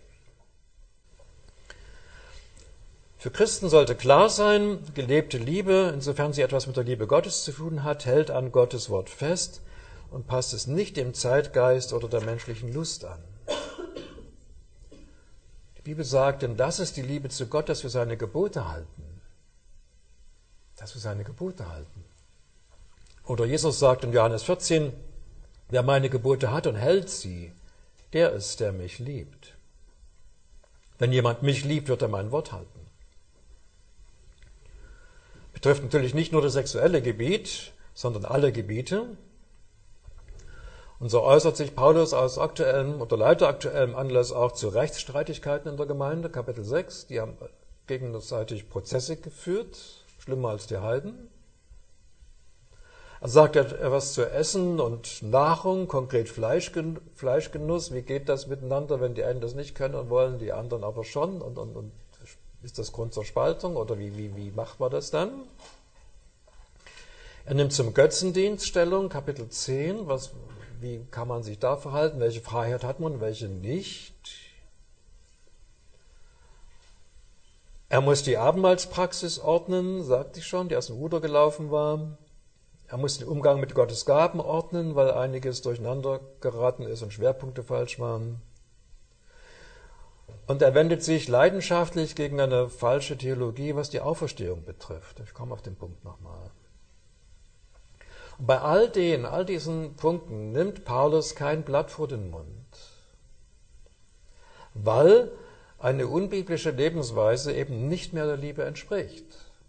Für Christen sollte klar sein, gelebte Liebe, insofern sie etwas mit der Liebe Gottes zu tun hat, hält an Gottes Wort fest und passt es nicht dem Zeitgeist oder der menschlichen Lust an. Die Bibel sagt, denn das ist die Liebe zu Gott, dass wir seine Gebote halten. Dass wir seine Gebote halten. Oder Jesus sagt in Johannes 14, wer meine Gebote hat und hält sie, der ist, der mich liebt. Wenn jemand mich liebt, wird er mein Wort halten. Betrifft natürlich nicht nur das sexuelle Gebiet, sondern alle Gebiete. Und so äußert sich Paulus aus aktuellem oder leider aktuellem Anlass auch zu Rechtsstreitigkeiten in der Gemeinde, Kapitel 6. Die haben gegenseitig Prozesse geführt, schlimmer als die Heiden. Er sagt etwas zu Essen und Nahrung, konkret Fleischgenuss. Wie geht das miteinander, wenn die einen das nicht können und wollen, die anderen aber schon? Und ist das Grund zur Spaltung oder wie macht man das dann? Er nimmt zum Götzendienst Stellung, Kapitel 10. Wie kann man sich da verhalten? Welche Freiheit hat man, welche nicht? Er muss die Abendmahlspraxis ordnen, sagte ich schon, die aus dem Ruder gelaufen war. Er muss den Umgang mit Gottes Gaben ordnen, weil einiges durcheinander geraten ist und Schwerpunkte falsch waren. Und er wendet sich leidenschaftlich gegen eine falsche Theologie, was die Auferstehung betrifft. Ich komme auf den Punkt nochmal. Und bei all diesen Punkten nimmt Paulus kein Blatt vor den Mund, weil eine unbiblische Lebensweise eben nicht mehr der Liebe entspricht.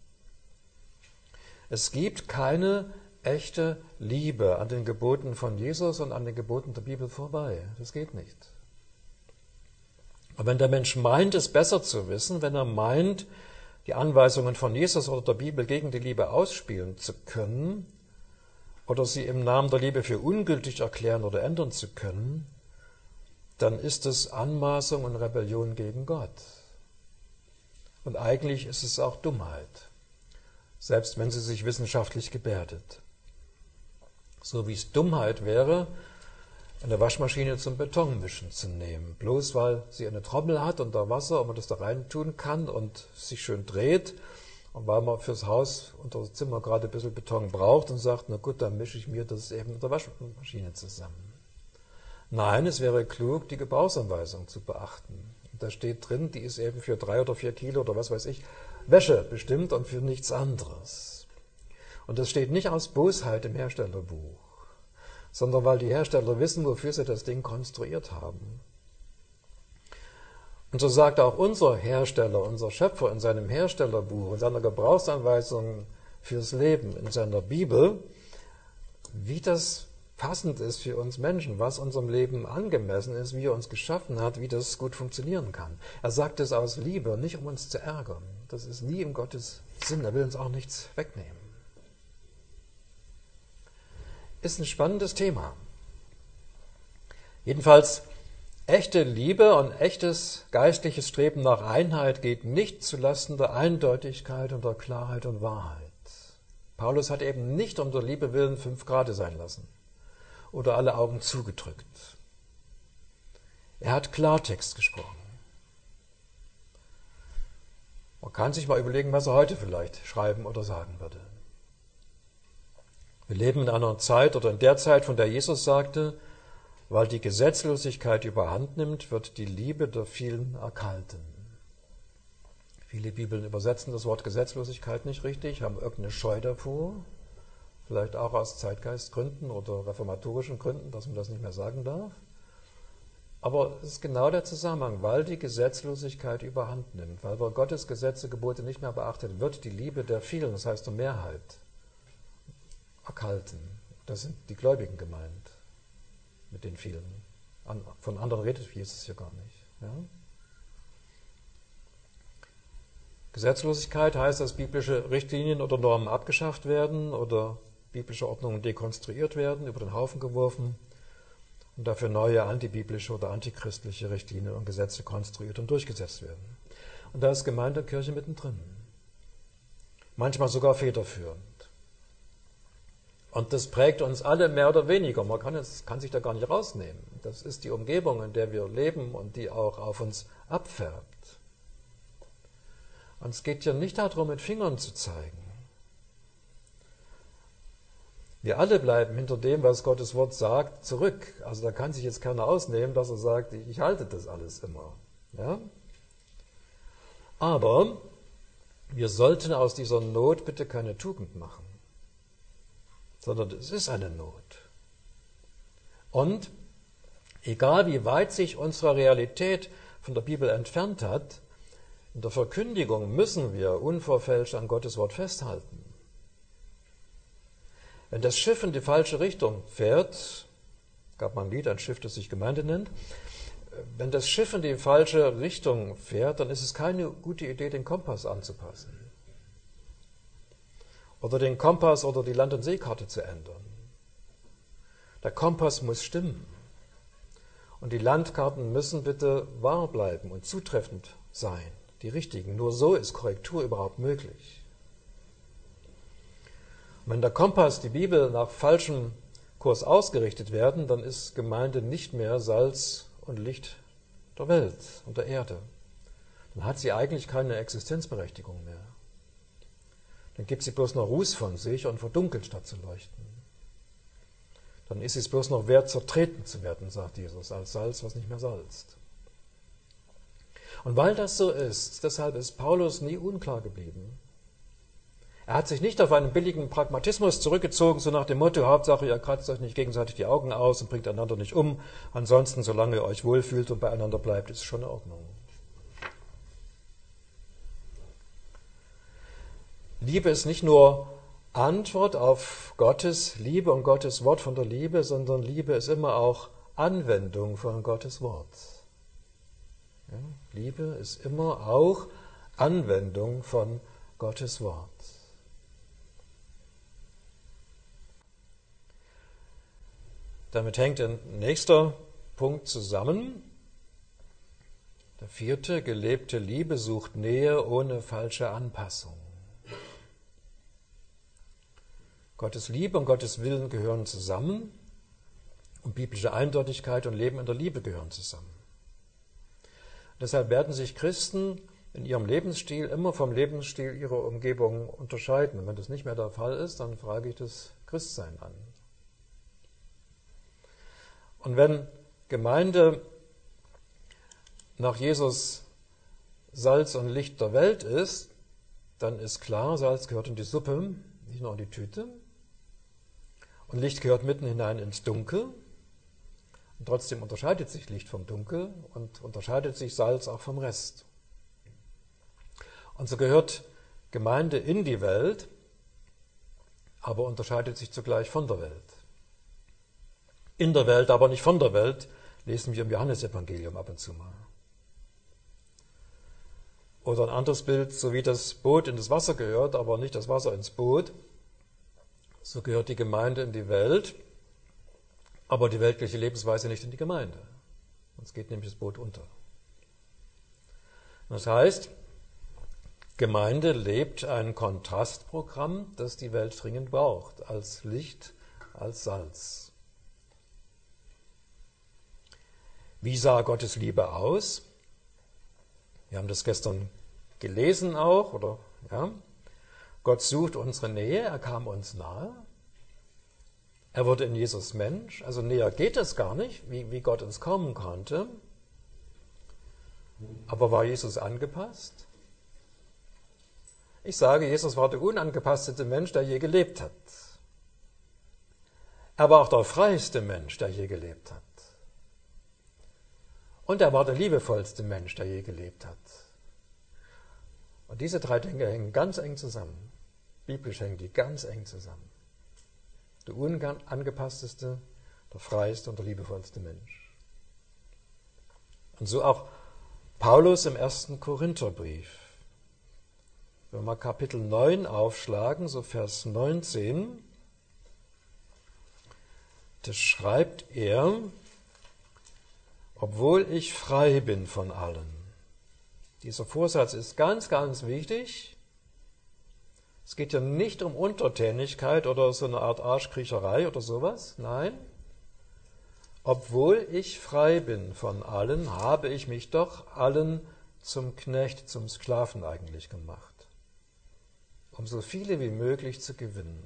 Es gibt keine echte Liebe an den Geboten von Jesus und an den Geboten der Bibel vorbei. Das geht nicht. Und wenn der Mensch meint, es besser zu wissen, wenn er meint, die Anweisungen von Jesus oder der Bibel gegen die Liebe ausspielen zu können oder sie im Namen der Liebe für ungültig erklären oder ändern zu können, dann ist es Anmaßung und Rebellion gegen Gott. Und eigentlich ist es auch Dummheit, selbst wenn sie sich wissenschaftlich gebärdet. So wie es Dummheit wäre, eine Waschmaschine zum Betonmischen zu nehmen, bloß weil sie eine Trommel hat und da Wasser und man das da rein tun kann und sich schön dreht und weil man fürs Haus und das Zimmer gerade ein bisschen Beton braucht und sagt, na gut, dann mische ich mir das eben mit der Waschmaschine zusammen. Nein, es wäre klug, die Gebrauchsanweisung zu beachten. Da steht drin, die ist eben für 3 oder 4 Kilo oder was weiß ich, Wäsche bestimmt und für nichts anderes. Und das steht nicht aus Bosheit im Herstellerbuch, sondern weil die Hersteller wissen, wofür sie das Ding konstruiert haben. Und so sagt auch unser Hersteller, unser Schöpfer in seinem Herstellerbuch, in seiner Gebrauchsanweisung fürs Leben, in seiner Bibel, wie das passend ist für uns Menschen, was unserem Leben angemessen ist, wie er uns geschaffen hat, wie das gut funktionieren kann. Er sagt es aus Liebe, nicht um uns zu ärgern. Das ist nie in Gottes Sinn, er will uns auch nichts wegnehmen. Ist ein spannendes Thema. Jedenfalls, echte Liebe und echtes geistliches Streben nach Einheit geht nicht zulasten der Eindeutigkeit und der Klarheit und Wahrheit. Paulus hat eben nicht um der Liebe willen 5 Grade sein lassen oder alle Augen zugedrückt. Er hat Klartext gesprochen. Man kann sich mal überlegen, was er heute vielleicht schreiben oder sagen würde. Wir leben in einer Zeit oder in der Zeit, von der Jesus sagte, weil die Gesetzlosigkeit überhand nimmt, wird die Liebe der vielen erkalten. Viele Bibeln übersetzen das Wort Gesetzlosigkeit nicht richtig, haben irgendeine Scheu davor, vielleicht auch aus Zeitgeistgründen oder reformatorischen Gründen, dass man das nicht mehr sagen darf. Aber es ist genau der Zusammenhang, weil die Gesetzlosigkeit überhand nimmt, weil wir Gottes Gesetze, Gebote nicht mehr beachtet, wird die Liebe der vielen, das heißt der Mehrheit, erkalten. Das sind die Gläubigen gemeint, mit den vielen. Von anderen redet Jesus hier gar nicht. Ja? Gesetzlosigkeit heißt, dass biblische Richtlinien oder Normen abgeschafft werden oder biblische Ordnungen dekonstruiert werden, über den Haufen geworfen und dafür neue antibiblische oder antichristliche Richtlinien und Gesetze konstruiert und durchgesetzt werden. Und da ist Gemeinde und Kirche mittendrin. Manchmal sogar federführend. Und das prägt uns alle mehr oder weniger. Man kann sich da gar nicht rausnehmen. Das ist die Umgebung, in der wir leben und die auch auf uns abfärbt. Und es geht ja nicht darum, mit Fingern zu zeigen. Wir alle bleiben hinter dem, was Gottes Wort sagt, zurück. Also da kann sich jetzt keiner ausnehmen, dass er sagt, ich halte das alles immer. Ja? Aber wir sollten aus dieser Not bitte keine Tugend machen, sondern es ist eine Not. Und Egal wie weit sich unsere Realität von der Bibel entfernt hat, in der Verkündigung müssen wir unverfälscht an Gottes Wort festhalten. Wenn das Schiff in die falsche Richtung fährt, gab mal ein Lied, ein Schiff, das sich Gemeinde nennt, wenn das Schiff in die falsche Richtung fährt, dann ist es keine gute Idee, den Kompass anzupassen. Oder den Kompass oder die Land- und Seekarte zu ändern. Der Kompass muss stimmen. Und die Landkarten müssen bitte wahr bleiben und zutreffend sein, die richtigen. Nur so ist Korrektur überhaupt möglich. Und wenn der Kompass, die Bibel nach falschem Kurs ausgerichtet werden, dann ist Gemeinde nicht mehr Salz und Licht der Welt und der Erde. Dann hat sie eigentlich keine Existenzberechtigung mehr. Dann gibt sie bloß noch Ruß von sich und verdunkelt statt zu leuchten. Dann ist es bloß noch wert, zertreten zu werden, sagt Jesus, als Salz, was nicht mehr salzt. Und weil das so ist, deshalb ist Paulus nie unklar geblieben. Er hat sich nicht auf einen billigen Pragmatismus zurückgezogen, so nach dem Motto, Hauptsache, ihr kratzt euch nicht gegenseitig die Augen aus und bringt einander nicht um. Ansonsten, solange ihr euch wohlfühlt und beieinander bleibt, ist es schon in Ordnung. Liebe ist nicht nur Antwort auf Gottes Liebe und Gottes Wort von der Liebe, sondern Liebe ist immer auch Anwendung von Gottes Wort. Ja, Liebe ist immer auch Anwendung von Gottes Wort. Damit hängt ein nächster Punkt zusammen. Der 4. Gelebte Liebe sucht Nähe ohne falsche Anpassung. Gottes Liebe und Gottes Willen gehören zusammen und biblische Eindeutigkeit und Leben in der Liebe gehören zusammen. Deshalb werden sich Christen in ihrem Lebensstil immer vom Lebensstil ihrer Umgebung unterscheiden. Und wenn das nicht mehr der Fall ist, dann frage ich das Christsein an. Und wenn Gemeinde nach Jesus Salz und Licht der Welt ist, dann ist klar, Salz gehört in die Suppe, nicht nur in die Tüte. Und Licht gehört mitten hinein ins Dunkel. Und trotzdem unterscheidet sich Licht vom Dunkel und unterscheidet sich Salz auch vom Rest. Und so gehört Gemeinde in die Welt, aber unterscheidet sich zugleich von der Welt. In der Welt, aber nicht von der Welt, lesen wir im Johannesevangelium ab und zu mal. Oder ein anderes Bild, so wie das Boot in das Wasser gehört, aber nicht das Wasser ins Boot, so gehört die Gemeinde in die Welt, aber die weltliche Lebensweise nicht in die Gemeinde. Sonst geht nämlich das Boot unter. Das heißt, Gemeinde lebt ein Kontrastprogramm, das die Welt dringend braucht, als Licht, als Salz. Wie sah Gottes Liebe aus? Wir haben das gestern gelesen auch, oder? Ja. Gott sucht unsere Nähe, er kam uns nahe. Er wurde in Jesus Mensch, also näher geht es gar nicht, wie Gott uns kommen konnte. Aber war Jesus angepasst? Ich sage, Jesus war der unangepassteste Mensch, der je gelebt hat. Er war auch der freieste Mensch, der je gelebt hat. Und er war der liebevollste Mensch, der je gelebt hat. Und diese drei Dinge hängen ganz eng zusammen. Biblisch hängen die ganz eng zusammen. Der unangepassteste, der freiste und der liebevollste Mensch. Und so auch Paulus im 1. Korintherbrief. Wenn wir mal Kapitel 9 aufschlagen, so Vers 19, da schreibt er, obwohl ich frei bin von allen. Dieser Vorsatz ist ganz, ganz wichtig. Es geht ja nicht um Untertänigkeit oder so eine Art Arschkriecherei oder sowas. Nein. Obwohl ich frei bin von allen, habe ich mich doch allen zum Knecht, zum Sklaven eigentlich gemacht, um so viele wie möglich zu gewinnen.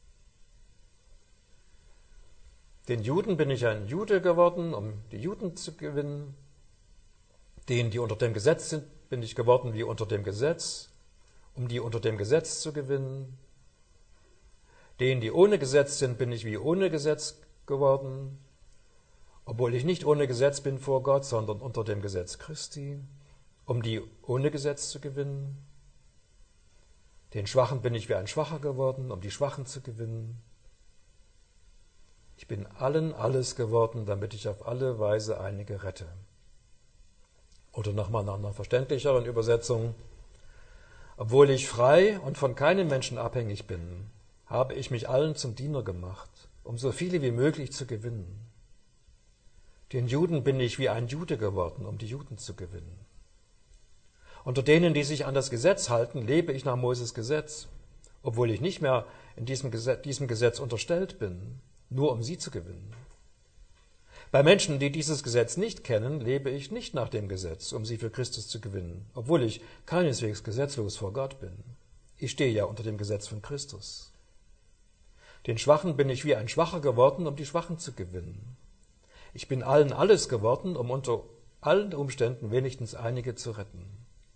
Den Juden bin ich ein Jude geworden, um die Juden zu gewinnen. Denen, die unter dem Gesetz sind, bin ich geworden wie unter dem Gesetz, um die unter dem Gesetz zu gewinnen. Denen, die ohne Gesetz sind, bin ich wie ohne Gesetz geworden, obwohl ich nicht ohne Gesetz bin vor Gott, sondern unter dem Gesetz Christi, um die ohne Gesetz zu gewinnen. Den Schwachen bin ich wie ein Schwacher geworden, um die Schwachen zu gewinnen. Ich bin allen alles geworden, damit ich auf alle Weise einige rette. Oder nochmal nach einer verständlicheren Übersetzung. Obwohl ich frei und von keinem Menschen abhängig bin, habe ich mich allen zum Diener gemacht, um so viele wie möglich zu gewinnen. Den Juden bin ich wie ein Jude geworden, um die Juden zu gewinnen. Unter denen, die sich an das Gesetz halten, lebe ich nach Moses Gesetz, obwohl ich nicht mehr in diesem Gesetz unterstellt bin, nur um sie zu gewinnen. Bei Menschen, die dieses Gesetz nicht kennen, lebe ich nicht nach dem Gesetz, um sie für Christus zu gewinnen, obwohl ich keineswegs gesetzlos vor Gott bin. Ich stehe ja unter dem Gesetz von Christus. Den Schwachen bin ich wie ein Schwacher geworden, um die Schwachen zu gewinnen. Ich bin allen alles geworden, um unter allen Umständen wenigstens einige zu retten.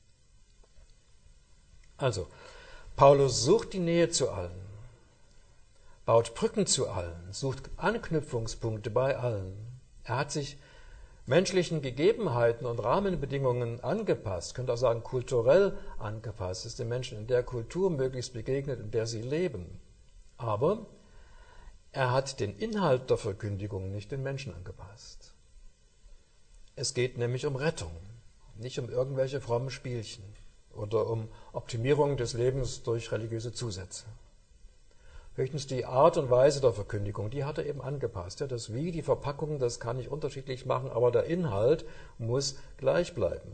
Also, Paulus sucht die Nähe zu allen, baut Brücken zu allen, sucht Anknüpfungspunkte bei allen. Er hat sich menschlichen Gegebenheiten und Rahmenbedingungen angepasst, könnte auch sagen kulturell angepasst, ist den Menschen in der Kultur möglichst begegnet, in der sie leben. Aber er hat den Inhalt der Verkündigung nicht den Menschen angepasst. Es geht nämlich um Rettung, nicht um irgendwelche frommen Spielchen oder um Optimierung des Lebens durch religiöse Zusätze. Höchstens die Art und Weise der Verkündigung, die hat er eben angepasst. Ja, das Wie, die Verpackung, das kann ich unterschiedlich machen, aber der Inhalt muss gleich bleiben.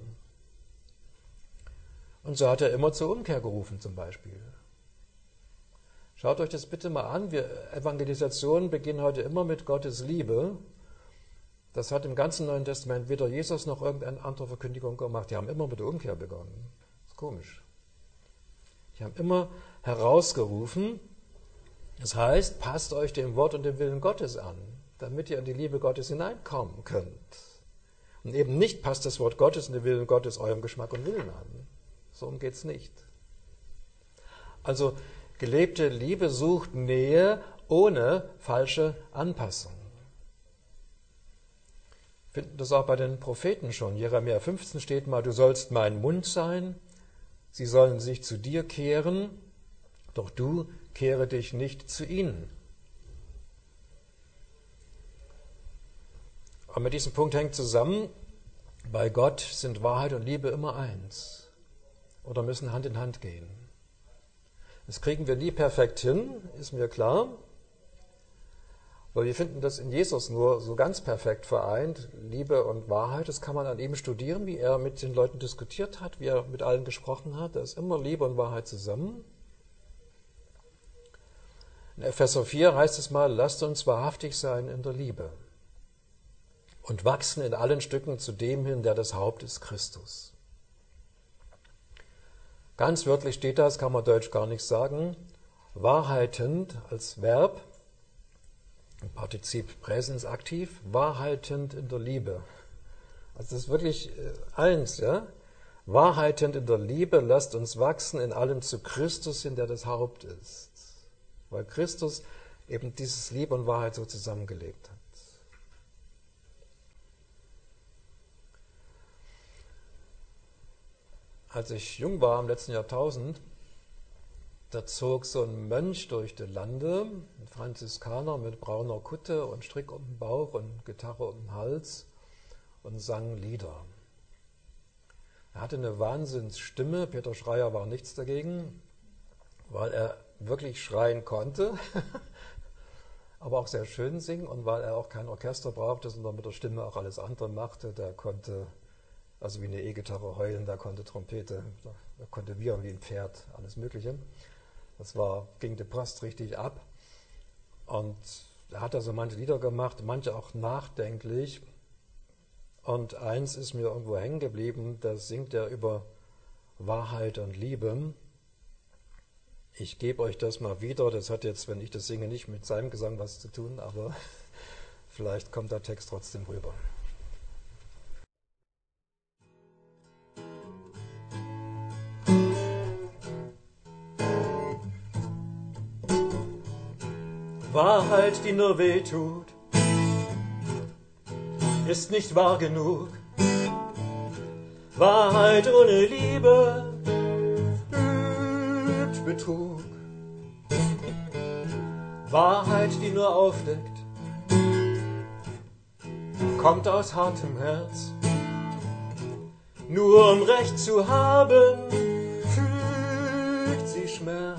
Und so hat er immer zur Umkehr gerufen zum Beispiel. Schaut euch das bitte mal an. Evangelisationen beginnen heute immer mit Gottes Liebe. Das hat im ganzen Neuen Testament weder Jesus noch irgendeine andere Verkündigung gemacht. Die haben immer mit der Umkehr begonnen. Das ist komisch. Die haben immer herausgerufen. Das heißt, passt euch dem Wort und dem Willen Gottes an, damit ihr in die Liebe Gottes hineinkommen könnt. Und eben nicht passt das Wort Gottes und der Willen Gottes eurem Geschmack und Willen an. So geht es nicht. Also gelebte Liebe sucht Nähe ohne falsche Anpassung. Wir finden das auch bei den Propheten schon. Jeremia 15 steht mal, du sollst mein Mund sein, sie sollen sich zu dir kehren, doch du kehre dich nicht zu ihnen. Und mit diesem Punkt hängt zusammen, bei Gott sind Wahrheit und Liebe immer eins oder müssen Hand in Hand gehen. Das kriegen wir nie perfekt hin, ist mir klar, weil wir finden das in Jesus nur so ganz perfekt vereint, Liebe und Wahrheit. Das kann man an ihm studieren, wie er mit den Leuten diskutiert hat, wie er mit allen gesprochen hat. Da ist immer Liebe und Wahrheit zusammen. In Epheser 4 heißt es mal, lasst uns wahrhaftig sein in der Liebe und wachsen in allen Stücken zu dem hin, der das Haupt ist, Christus. Ganz wörtlich steht das, kann man deutsch gar nicht sagen, wahrheitend als Verb, im Partizip Präsens aktiv, wahrheitend in der Liebe. Also das ist wirklich eins, ja? Wahrheitend in der Liebe, lasst uns wachsen in allem zu Christus hin, der das Haupt ist. Weil Christus eben dieses Liebe und Wahrheit so zusammengelebt hat. Als ich jung war im letzten Jahrtausend, da zog so ein Mönch durch die Lande, ein Franziskaner mit brauner Kutte und Strick um den Bauch und Gitarre um den Hals und sang Lieder. Er hatte eine Wahnsinnsstimme, Peter Schreier war nichts dagegen, weil er wirklich schreien konnte, aber auch sehr schön singen und weil er auch kein Orchester brauchte, sondern mit der Stimme auch alles andere machte. Der konnte, also wie eine E-Gitarre heulen, der konnte Trompete, der konnte wiehern wie ein Pferd, alles Mögliche. Ging die Post richtig ab und er hat also manche Lieder gemacht, manche auch nachdenklich und eins ist mir irgendwo hängen geblieben, da singt er über Wahrheit und Liebe. Ich gebe euch das mal wieder, das hat jetzt, wenn ich das singe, nicht mit seinem Gesang was zu tun, aber vielleicht kommt der Text trotzdem rüber. Wahrheit, die nur weh tut, ist nicht wahr genug. Wahrheit ohne Liebe übt Betrug. Wahrheit, die nur aufdeckt, kommt aus hartem Herz. Nur um Recht zu haben, fügt sie Schmerz.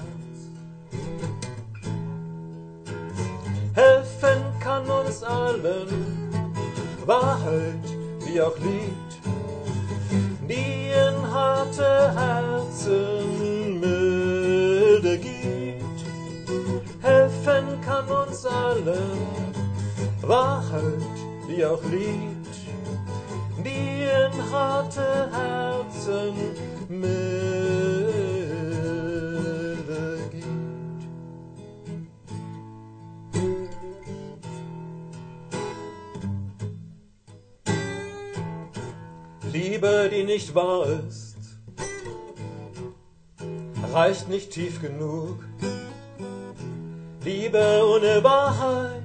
Helfen kann uns allen Wahrheit, die auch liebt, die in harte Herzen Milde gibt. Helfen kann uns allen Wahrheit, die auch liebt, die in harte Herzen Milde gibt. Liebe, die nicht wahr ist, reicht nicht tief genug. Liebe ohne Wahrheit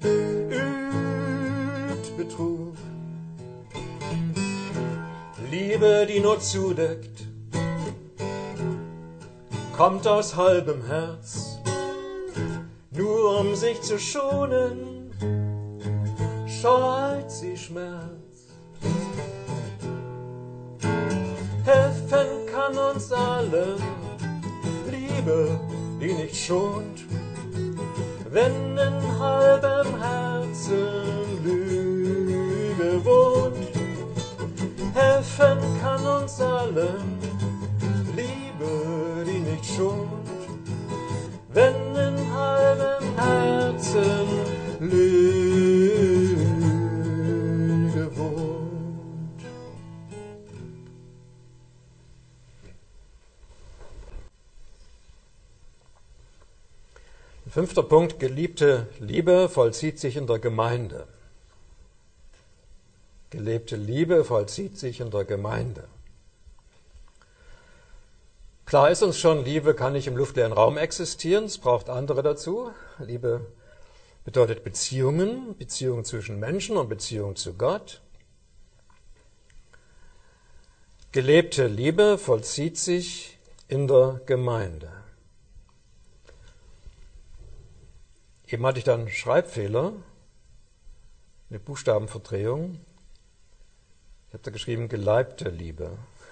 übt Betrug. Liebe, die nur zudeckt, kommt aus halbem Herz. Nur um sich zu schonen, scheut sie Schmerz. Helfen kann uns allen Liebe, die nicht schont, wenn in halbem Herzen Lüge wohnt. Helfen kann uns allen Liebe, die nicht schont, wenn in halbem Herzen Lüge wohnt. Fünfter Punkt, geliebte Liebe vollzieht sich in der Gemeinde. Gelebte Liebe vollzieht sich in der Gemeinde. Klar ist uns schon, Liebe kann nicht im luftleeren Raum existieren, es braucht andere dazu. Liebe bedeutet Beziehungen, Beziehungen zwischen Menschen und Beziehungen zu Gott. Gelebte Liebe vollzieht sich in der Gemeinde. Eben hatte ich dann einen Schreibfehler, eine Buchstabenverdrehung. Ich habe da geschrieben, geleibte Liebe.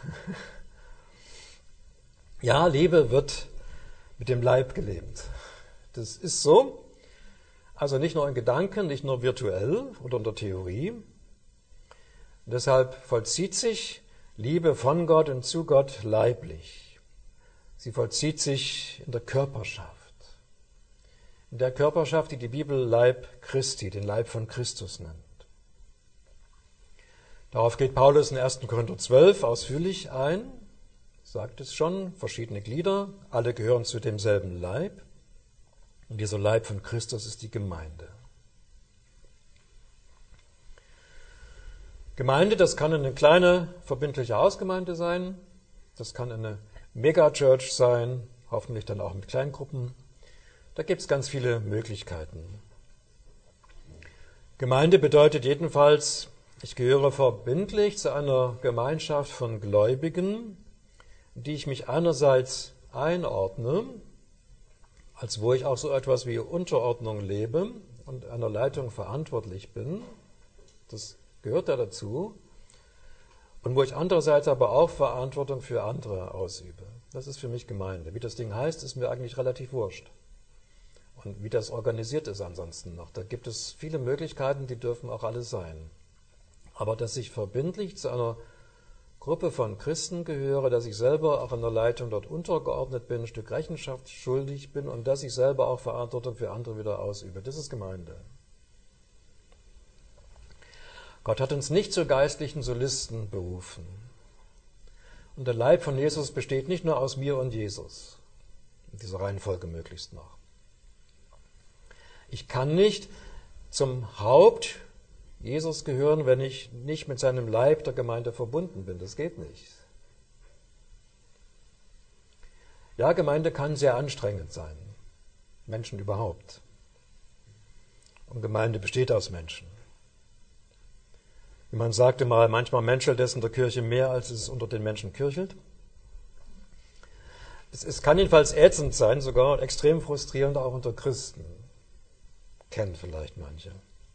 Ja, Liebe wird mit dem Leib gelebt. Das ist so. Also nicht nur in Gedanken, nicht nur virtuell oder in der Theorie. Und deshalb vollzieht sich Liebe von Gott und zu Gott leiblich. Sie vollzieht sich in der Körperschaft. In der Körperschaft, die die Bibel Leib Christi, den Leib von Christus nennt. Darauf geht Paulus in 1. Korinther 12 ausführlich ein, sagt es schon, verschiedene Glieder, alle gehören zu demselben Leib. Und dieser Leib von Christus ist die Gemeinde. Gemeinde, das kann eine kleine, verbindliche Hausgemeinde sein, das kann eine Megachurch sein, hoffentlich dann auch mit Kleingruppen. Da gibt es ganz viele Möglichkeiten. Gemeinde bedeutet jedenfalls, ich gehöre verbindlich zu einer Gemeinschaft von Gläubigen, in die ich mich einerseits einordne, als wo ich auch so etwas wie Unterordnung lebe und einer Leitung verantwortlich bin. Das gehört da dazu. Und wo ich andererseits aber auch Verantwortung für andere ausübe. Das ist für mich Gemeinde. Wie das Ding heißt, ist mir eigentlich relativ wurscht. Und wie das organisiert ist ansonsten noch. Da gibt es viele Möglichkeiten, die dürfen auch alle sein. Aber dass ich verbindlich zu einer Gruppe von Christen gehöre, dass ich selber auch in der Leitung dort untergeordnet bin, ein Stück Rechenschaft schuldig bin und dass ich selber auch Verantwortung für andere wieder ausübe. Das ist Gemeinde. Gott hat uns nicht zu geistlichen Solisten berufen. Und der Leib von Jesus besteht nicht nur aus mir und Jesus. In dieser Reihenfolge möglichst noch. Ich kann nicht zum Haupt Jesus gehören, wenn ich nicht mit seinem Leib der Gemeinde verbunden bin. Das geht nicht. Ja, Gemeinde kann sehr anstrengend sein. Menschen überhaupt. Und Gemeinde besteht aus Menschen. Wie man sagte mal, manchmal menschelt es in der Kirche mehr, als es unter den Menschen kirchelt. Es kann jedenfalls ätzend sein, sogar extrem frustrierend auch unter Christen. Kennen vielleicht manche.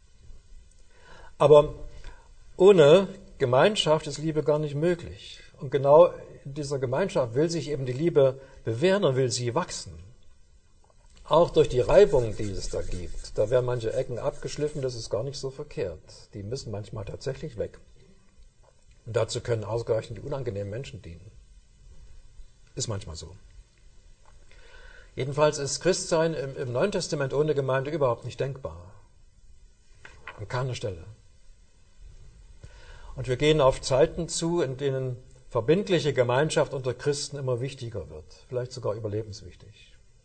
Aber ohne Gemeinschaft ist Liebe gar nicht möglich. Und genau in dieser Gemeinschaft will sich eben die Liebe bewähren und will sie wachsen. Auch durch die Reibung, die es da gibt. Da werden manche Ecken abgeschliffen, das ist gar nicht so verkehrt. Die müssen manchmal tatsächlich weg. Und dazu können ausgerechnet die unangenehmen Menschen dienen. Ist manchmal so. Jedenfalls ist Christsein im Neuen Testament ohne Gemeinde überhaupt nicht denkbar. An keiner Stelle. Und wir gehen auf Zeiten zu, in denen verbindliche Gemeinschaft unter Christen immer wichtiger wird, vielleicht sogar überlebenswichtig.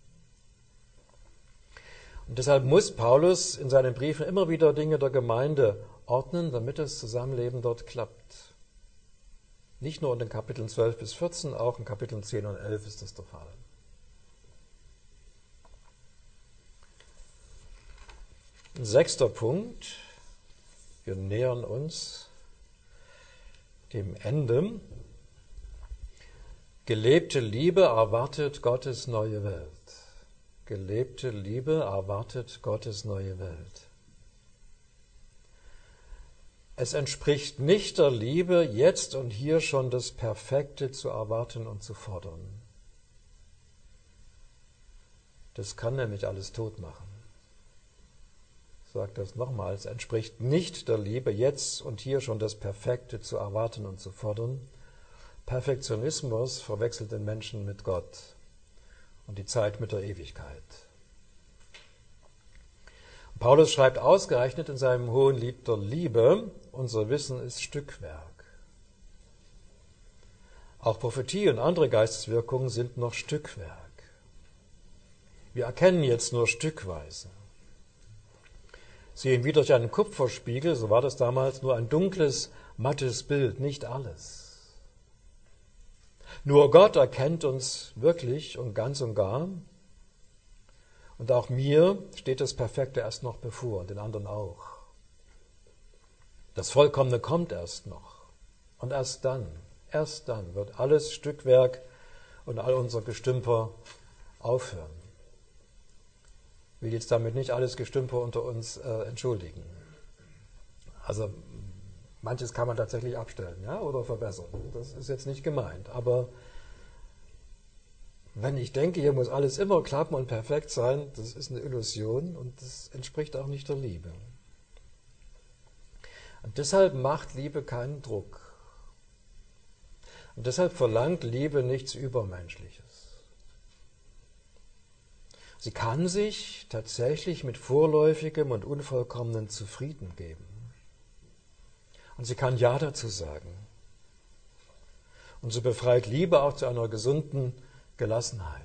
Und deshalb muss Paulus in seinen Briefen immer wieder Dinge der Gemeinde ordnen, damit das Zusammenleben dort klappt. Nicht nur in den Kapiteln 12 bis 14, auch in Kapiteln 10 und 11 ist das der Fall. Ein 6. Punkt. Wir nähern uns dem Ende. Gelebte Liebe erwartet Gottes neue Welt. Gelebte Liebe erwartet Gottes neue Welt. Es entspricht nicht der Liebe, jetzt und hier schon das Perfekte zu erwarten und zu fordern. Das kann nämlich alles tot machen. Ich sage das nochmal, es entspricht nicht der Liebe, jetzt und hier schon das Perfekte zu erwarten und zu fordern. Perfektionismus verwechselt den Menschen mit Gott und die Zeit mit der Ewigkeit. Paulus schreibt ausgerechnet in seinem hohen Lied der Liebe, unser Wissen ist Stückwerk. Auch Prophetie und andere Geisteswirkungen sind noch Stückwerk. Wir erkennen jetzt nur stückweise. Sehen wie durch einen Kupferspiegel, so war das damals, nur ein dunkles, mattes Bild, nicht alles. Nur Gott erkennt uns wirklich und ganz und gar. Und auch mir steht das Perfekte erst noch bevor und den anderen auch. Das Vollkommene kommt erst noch. Und erst dann wird alles Stückwerk und all unser Gestümper aufhören. Ich will jetzt damit nicht alles Gestümper unter uns entschuldigen. Also manches kann man tatsächlich abstellen, ja, oder verbessern. Das ist jetzt nicht gemeint. Aber wenn ich denke, hier muss alles immer klappen und perfekt sein, das ist eine Illusion und das entspricht auch nicht der Liebe. Und deshalb macht Liebe keinen Druck. Und deshalb verlangt Liebe nichts Übermenschliches. Sie kann sich tatsächlich mit Vorläufigem und Unvollkommenen zufrieden geben. Und sie kann Ja dazu sagen. Und so befreit Liebe auch zu einer gesunden Gelassenheit.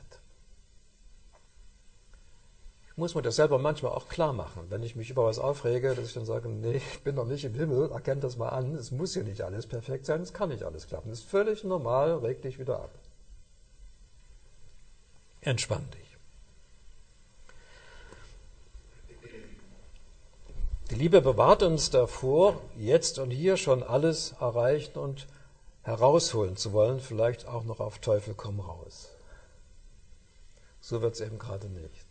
Ich muss mir das selber manchmal auch klar machen, wenn ich mich über was aufrege, dass ich dann sage, nee, ich bin noch nicht im Himmel, erkennt das mal an, es muss hier nicht alles perfekt sein, es kann nicht alles klappen. Das ist völlig normal, reg dich wieder ab. Entspann dich. Die Liebe bewahrt uns davor, jetzt und hier schon alles erreichen und herausholen zu wollen, vielleicht auch noch auf Teufel komm raus. So wird es eben gerade nicht.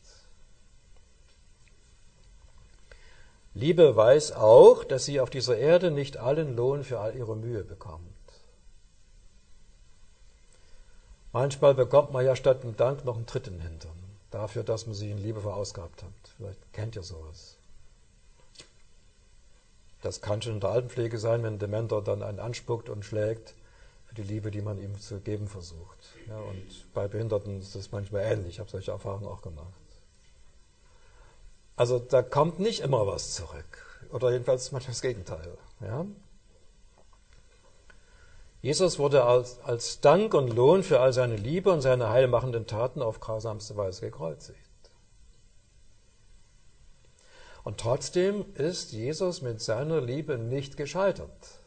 Liebe weiß auch, dass sie auf dieser Erde nicht allen Lohn für all ihre Mühe bekommt. Manchmal bekommt man ja statt einem Dank noch einen Tritt in den Hintern, dafür, dass man sich in Liebe verausgabt hat. Vielleicht kennt ihr sowas. Das kann schon in der Altenpflege sein, wenn ein Dementer dann einen anspuckt und schlägt für die Liebe, die man ihm zu geben versucht. Ja, und bei Behinderten ist das manchmal ähnlich. Ich habe solche Erfahrungen auch gemacht. Also da kommt nicht immer was zurück. Oder jedenfalls manchmal das Gegenteil. Ja? Jesus wurde als Dank und Lohn für all seine Liebe und seine heilmachenden Taten auf grausamste Weise gekreuzigt. Und trotzdem ist Jesus mit seiner Liebe nicht gescheitert,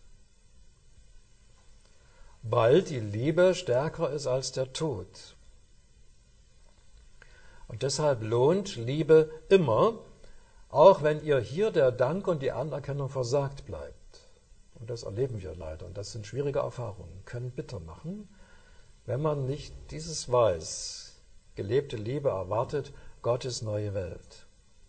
weil die Liebe stärker ist als der Tod. Und deshalb lohnt Liebe immer, auch wenn ihr hier der Dank und die Anerkennung versagt bleibt. Und das erleben wir leider. Und das sind schwierige Erfahrungen, können bitter machen, wenn man nicht dieses weiß, gelebte Liebe erwartet, Gottes neue Welt.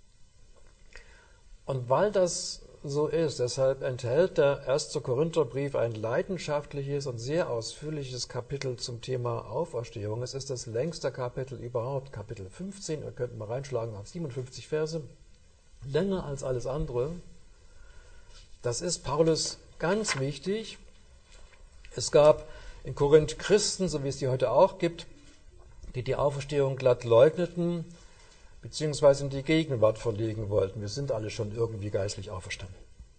Und weil das so ist, deshalb enthält der 1. Korintherbrief ein leidenschaftliches und sehr ausführliches Kapitel zum Thema Auferstehung. Es ist das längste Kapitel überhaupt, Kapitel 15, ihr könnt mal reinschlagen, hat 57 Verse, länger als alles andere. Das ist Paulus ganz wichtig. Es gab in Korinth Christen, so wie es die heute auch gibt, die die Auferstehung glatt leugneten, beziehungsweise in die Gegenwart verlegen wollten. Wir sind alle schon irgendwie geistlich auferstanden.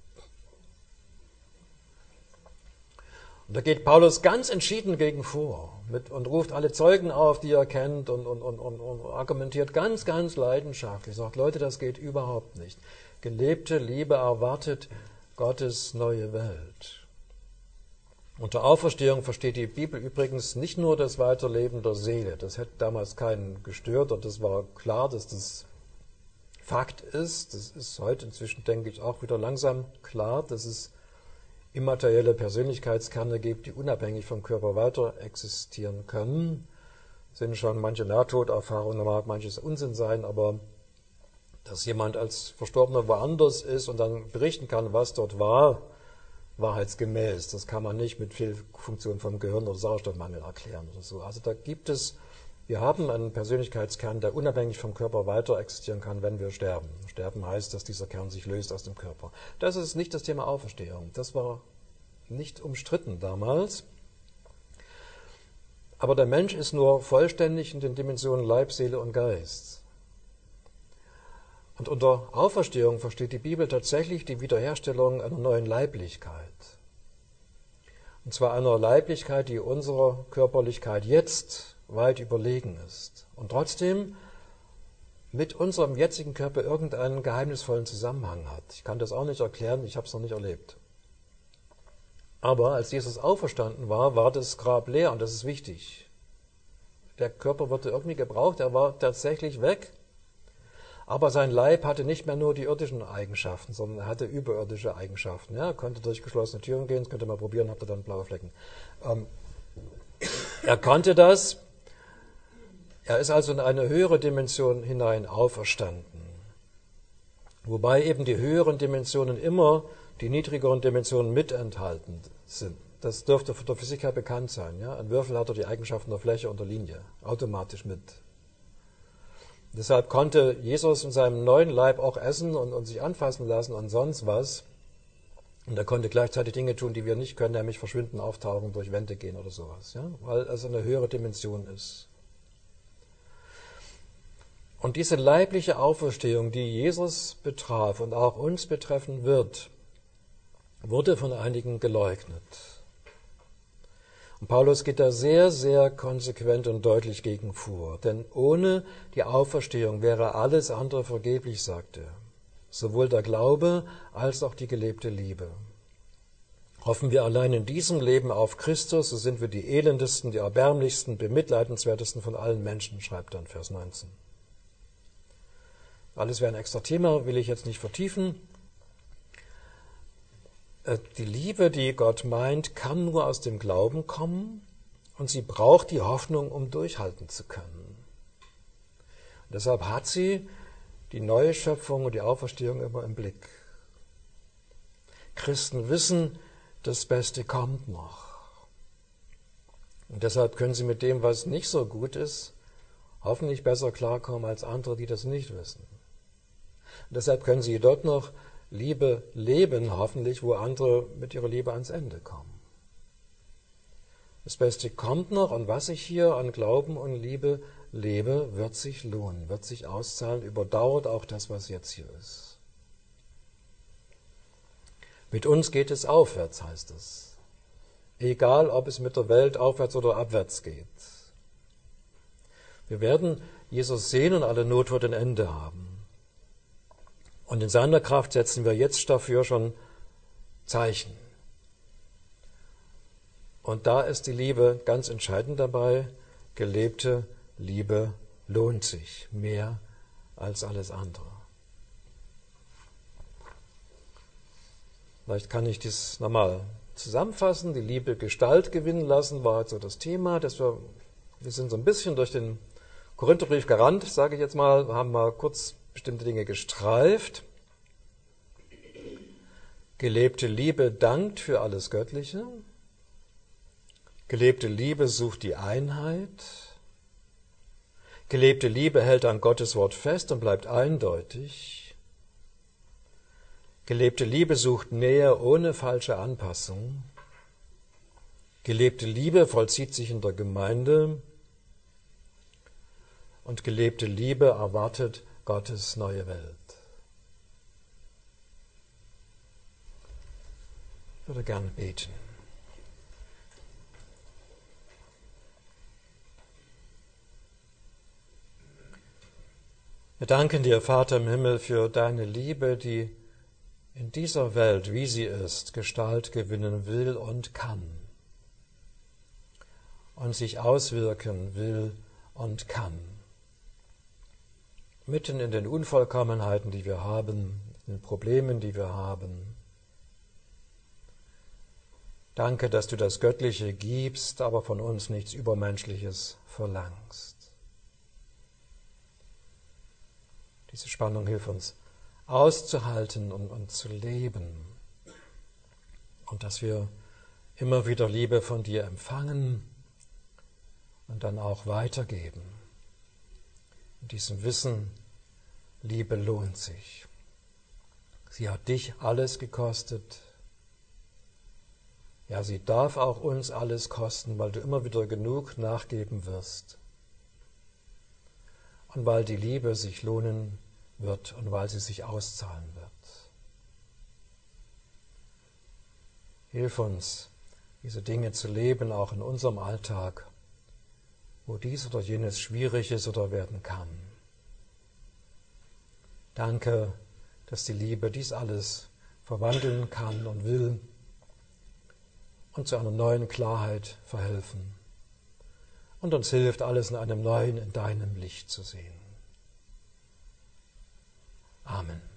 Und da geht Paulus ganz entschieden gegen vor und ruft alle Zeugen auf, die er kennt und argumentiert ganz, ganz leidenschaftlich. Sagt, Leute, das geht überhaupt nicht. Gelebte Liebe erwartet Gottes neue Welt. Unter Auferstehung versteht die Bibel übrigens nicht nur das Weiterleben der Seele. Das hätte damals keinen gestört und das war klar, dass das Fakt ist. Das ist heute inzwischen, denke ich, auch wieder langsam klar, dass es immaterielle Persönlichkeitskerne gibt, die unabhängig vom Körper weiter existieren können. Es sind schon manche Nahtoderfahrungen, da mag manches Unsinn sein, aber dass jemand als Verstorbener woanders ist und dann berichten kann, was dort war, wahrheitsgemäß. Das kann man nicht mit Fehlfunktion vom Gehirn oder Sauerstoffmangel erklären oder so. Also da gibt es, wir haben einen Persönlichkeitskern, der unabhängig vom Körper weiter existieren kann, wenn wir sterben. Sterben heißt, dass dieser Kern sich löst aus dem Körper. Das ist nicht das Thema Auferstehung. Das war nicht umstritten damals. Aber der Mensch ist nur vollständig in den Dimensionen Leib, Seele und Geist. Und unter Auferstehung versteht die Bibel tatsächlich die Wiederherstellung einer neuen Leiblichkeit. Und zwar einer Leiblichkeit, die unserer Körperlichkeit jetzt weit überlegen ist. Und trotzdem mit unserem jetzigen Körper irgendeinen geheimnisvollen Zusammenhang hat. Ich kann das auch nicht erklären, ich habe es noch nicht erlebt. Aber als Jesus auferstanden war, war das Grab leer und das ist wichtig. Der Körper wurde irgendwie gebraucht, er war tatsächlich weg. Aber sein Leib hatte nicht mehr nur die irdischen Eigenschaften, sondern er hatte überirdische Eigenschaften. Ja, er konnte durch geschlossene Türen gehen, das könnt ihr mal probieren, habt ihr dann blaue Flecken. Er konnte das. Er ist also in eine höhere Dimension hinein auferstanden. Wobei eben die höheren Dimensionen immer die niedrigeren Dimensionen mit enthalten sind. Das dürfte von der Physik her bekannt sein. Ja? Ein Würfel hat die Eigenschaften der Fläche und der Linie automatisch mit. Deshalb konnte Jesus in seinem neuen Leib auch essen und sich anfassen lassen und sonst was. Und er konnte gleichzeitig Dinge tun, die wir nicht können, nämlich verschwinden, auftauchen, durch Wände gehen oder sowas. Ja? Weil es eine höhere Dimension ist. Und diese leibliche Auferstehung, die Jesus betraf und auch uns betreffen wird, wurde von einigen geleugnet. Und Paulus geht da sehr, sehr konsequent und deutlich gegen vor. Denn ohne die Auferstehung wäre alles andere vergeblich, sagt er. Sowohl der Glaube als auch die gelebte Liebe. Hoffen wir allein in diesem Leben auf Christus, so sind wir die elendesten, die erbärmlichsten, bemitleidenswertesten von allen Menschen, schreibt er in Vers 19. Alles wäre ein extra Thema, will ich jetzt nicht vertiefen. Die Liebe, die Gott meint, kann nur aus dem Glauben kommen und sie braucht die Hoffnung, um durchhalten zu können. Und deshalb hat sie die neue Schöpfung und die Auferstehung immer im Blick. Christen wissen, das Beste kommt noch. Und deshalb können sie mit dem, was nicht so gut ist, hoffentlich besser klarkommen als andere, die das nicht wissen. Und deshalb können sie dort noch Liebe leben, hoffentlich, wo andere mit ihrer Liebe ans Ende kommen. Das Beste kommt noch und was ich hier an Glauben und Liebe lebe, wird sich lohnen, wird sich auszahlen, überdauert auch das, was jetzt hier ist. Mit uns geht es aufwärts, heißt es. Egal, ob es mit der Welt aufwärts oder abwärts geht. Wir werden Jesus sehen und alle Not wird ein Ende haben. Und in seiner Kraft setzen wir jetzt dafür schon Zeichen. Und da ist die Liebe ganz entscheidend dabei. Gelebte Liebe lohnt sich mehr als alles andere. Vielleicht kann ich das nochmal zusammenfassen. Die Liebe Gestalt gewinnen lassen war jetzt so das Thema. Wir sind so ein bisschen durch den Korintherbrief gerannt, sage ich jetzt mal, haben mal kurz bestimmte Dinge gestreift. Gelebte Liebe dankt für alles Göttliche. Gelebte Liebe sucht die Einheit. Gelebte Liebe hält an Gottes Wort fest und bleibt eindeutig. Gelebte Liebe sucht Nähe ohne falsche Anpassung. Gelebte Liebe vollzieht sich in der Gemeinde. Und gelebte Liebe erwartet Gottes neue Welt. Ich würde gern beten. Wir danken dir, Vater im Himmel, für deine Liebe, die in dieser Welt, wie sie ist, Gestalt gewinnen will und kann und sich auswirken will und kann. Mitten in den Unvollkommenheiten, die wir haben, in den Problemen, die wir haben. Danke, dass du das Göttliche gibst, aber von uns nichts Übermenschliches verlangst. Diese Spannung hilft uns auszuhalten und zu leben. Und dass wir immer wieder Liebe von dir empfangen und dann auch weitergeben. In diesem Wissen, Liebe lohnt sich. Sie hat dich alles gekostet. Ja, sie darf auch uns alles kosten, weil du immer wieder genug nachgeben wirst. Und weil die Liebe sich lohnen wird und weil sie sich auszahlen wird. Hilf uns, diese Dinge zu leben, auch in unserem Alltag, wo dies oder jenes schwierig ist oder werden kann. Danke, dass die Liebe dies alles verwandeln kann und will und zu einer neuen Klarheit verhelfen und uns hilft, alles in einem neuen, in deinem Licht zu sehen. Amen.